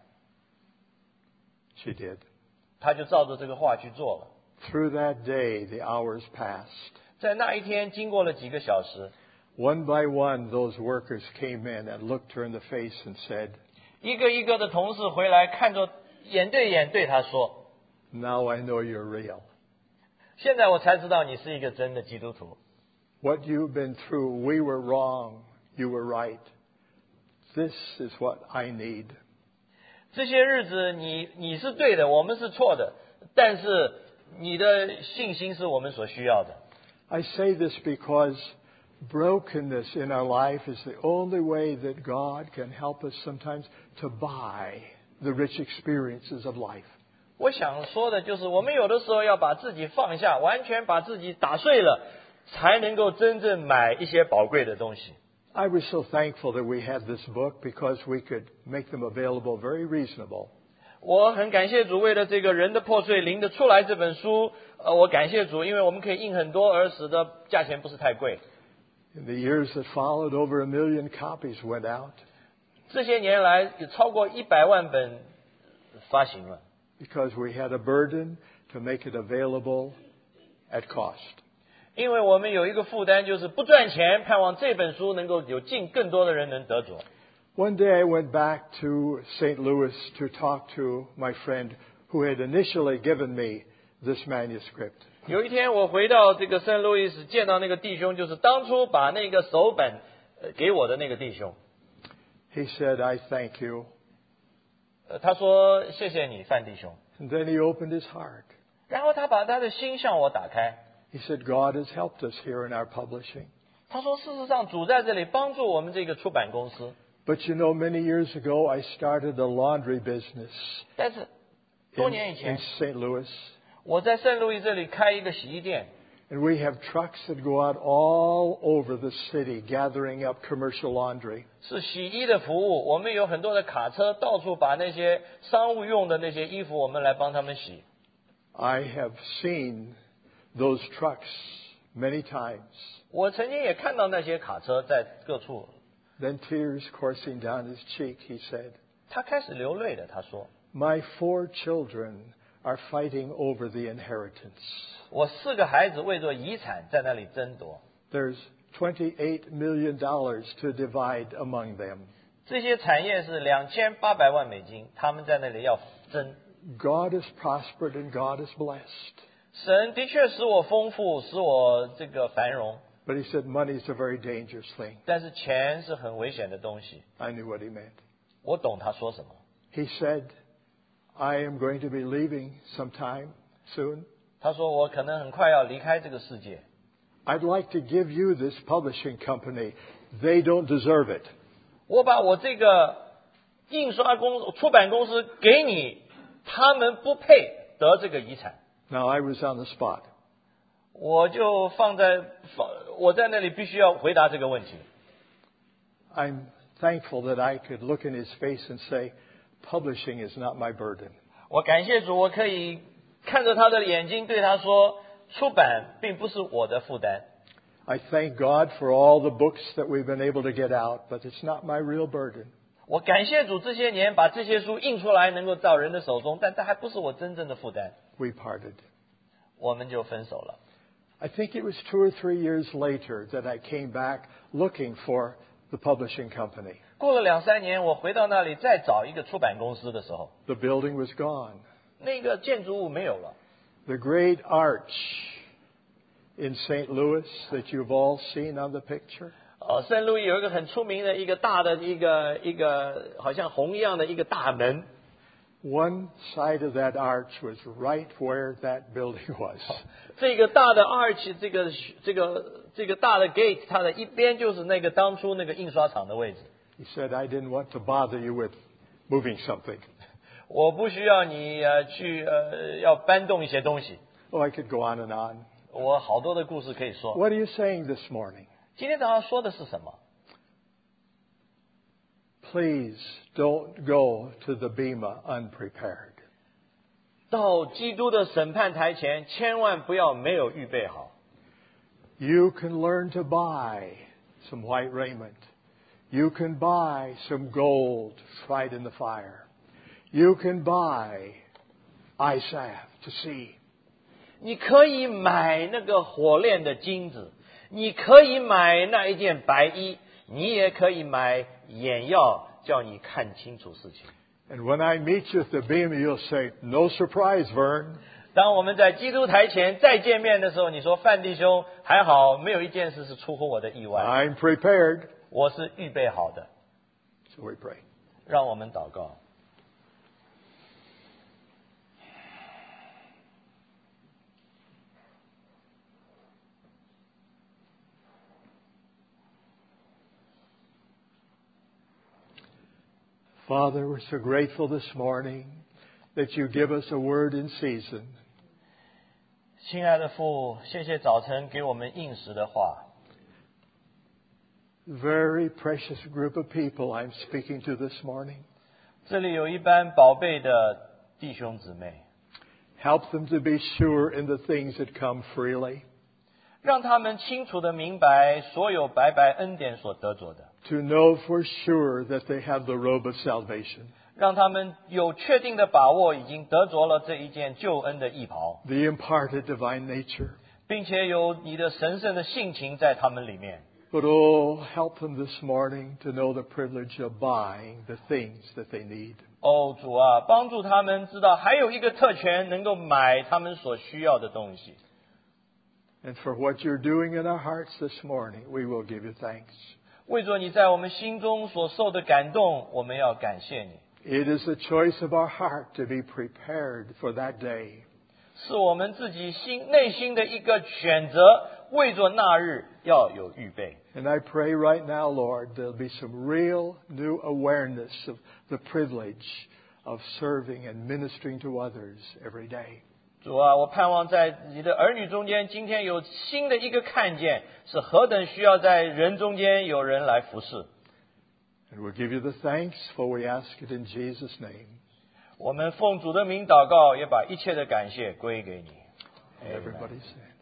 She did. 他就照着这个话去做了。 Through that day, the hours passed. 在那一天，经过了几个小时， One by one, those workers came in and looked her in the face and said, 一个一个的同事回来，看着眼对眼对他说 Now I know you're real. ：“ 现在我才知道你是一个真的基督徒。 What you've been through, we were wrong. You were right. This is what I need. 这些日子你你是对的，我们是错的，但是你的信心是我们所需要的。” I say this because brokenness in our life is the only way that God can help us sometimes to buy the rich experiences of life. 我想说的就是，我们有的时候要把自己放下，完全把自己打碎了，才能够真正买一些宝贵的东西。 I was so thankful that we had this book because we could make them available very reasonable. 我很感谢主，为了这个人的破碎灵的出来这本书，呃，我感谢主，因为我们可以印很多，而使得价钱不是太贵。 In the years that followed, over a million copies went out 这些年来，有超过一百万本发行了， because we had a burden to make it available at cost. 因为我们有一个负担，就是不赚钱，盼望这本书能够有尽更多的人能得着。 One day I went back to Saint Louis to talk to my friend who had initially given me this manuscript. 有一天，我回到这个圣路易斯，见到那个弟兄，就是当初把那个手本呃给我的那个弟兄。 He said, I thank you. 呃，他说：“谢谢你，范弟兄。 And then he opened his heart. ” 然后他把他的心向我打开。 He said, God has helped us here in our publishing. 他说：“事实上，主在这里帮助我们这个出版公司。 But you know, many years ago, I started a laundry business 但是多 in, 年以 in 前， Saint Louis. 我在圣路易这里开一个洗衣店。 And we have trucks that go out all over the city gathering up commercial laundry. 是洗衣的服务，我们有很多的卡车，到处把那些商务用的那些衣服，我们来帮他们洗。 I have seen those trucks many times. 我曾经也看到那些卡车在各处， Then tears coursing down his cheek, he said, 他开始流泪的。他说 My four children are fighting over the inheritance.：“ 我四个孩子为着遗产在那里争夺， There's twenty-eight million dollars to divide among them. 这些产业是两千八百万美金，他们在那里要争。 God has prospered and God has blessed. 神的确使我丰富，使我这个繁荣， But he said money is a very dangerous thing. 但是钱是很危险的东西。 I knew what he meant. 我懂他说什么。 He said, I am going to be leaving sometime soon. 他说我可能很快要离开这个世界， I'd like to give you this publishing company. They don't deserve it. 我把我这个印刷公出版公司给你，他们不配得这个遗产。 Now I was on the spot. 我就放在放我在那里必须要回答这个问题。 I'm thankful that I could look in his face and say, publishing is not my burden. 我感谢主，我可以看着他的眼睛对他说，出版并不是我的负担。 I thank God for all the books that we've been able to get out, but it's not my real burden. 我感谢主这些年把这些书印出来，能够到人的手中，但这还不是我真正的负担。 We parted. 我们就分手了。 I think it was two or three years later that I came back looking for the publishing company. 过了两三年，我回到那里再找一个出版公司的时候， The building was gone. 那个建筑物没有了。 The great arch in Saint Louis that you've all seen on the picture, 哦，圣路易有一个很出名的一个大的一个一个好像红一样的一个大门， One side of that arch was right where that building was. 这个大的 arch， 这个这个这个大的 gate， 它的一边就是那个当初那个印刷厂的位置。 He said, I didn't want to bother you with moving something. 我不需要你呃去呃要搬动一些东西。 Oh, I could go on and on. 我好多的故事可以说。 What are you saying this morning? 今天早上说的是什么？ Please don't go to the Bema unprepared. 到基督的审判台前，千万不要没有预备好。 You can learn to buy some white raiment. You can buy some gold tried in the fire. You can buy eye salve to see. 你可以买那个火炼的金子，你可以买那一件白衣，你也可以买眼药，叫你看清楚事情。 And when I meet you at the Bema, you'll say, no surprise, Vern. 当我们在基督台前再见面的时候，你说范弟兄还好，没有一件事是出乎我的意外， I'm prepared. 我是预备好的。 So we pray. 让我们祷告。 Father, we're so grateful this morning that you give us a word in season. 亲爱的父，谢谢早晨给我们应时的话。 Very precious group of people I'm speaking to this morning. 这里有一班宝贝的弟兄姊妹， Help them to be sure in the things that come freely, 让他们清楚地明白所有白白恩典所得着的， to know for sure that they have the robe of salvation, 让他们有确定的把握已经得着了这一件救恩的义袍， the imparted divine nature. 并且有你的神圣的性情在他们里面。 But oh, help them this morning to know the privilege of buying the things that they need. 哦，主啊，帮助他们知道还有一个特权，能够买他们所需要的东西。 And for what you're doing in our hearts this morning, we will give you thanks. 为着你在我们心中所受的感动，我们要感谢你。 It is the choice of our heart to be prepared for that day. 是我们自己心内心的一个选择，为着那日要有预备。 And I pray right now, Lord, there'll be some real new awareness of the privilege of serving and ministering to others every day. 主啊，我盼望在你的儿女中间，今天有新的一个看见，是何等需要在人中间有人来服侍。 And we'll give you the thanks, for we ask it in Jesus' name. 我们奉主的名祷告，也把一切的感谢归给你。 Everybody say.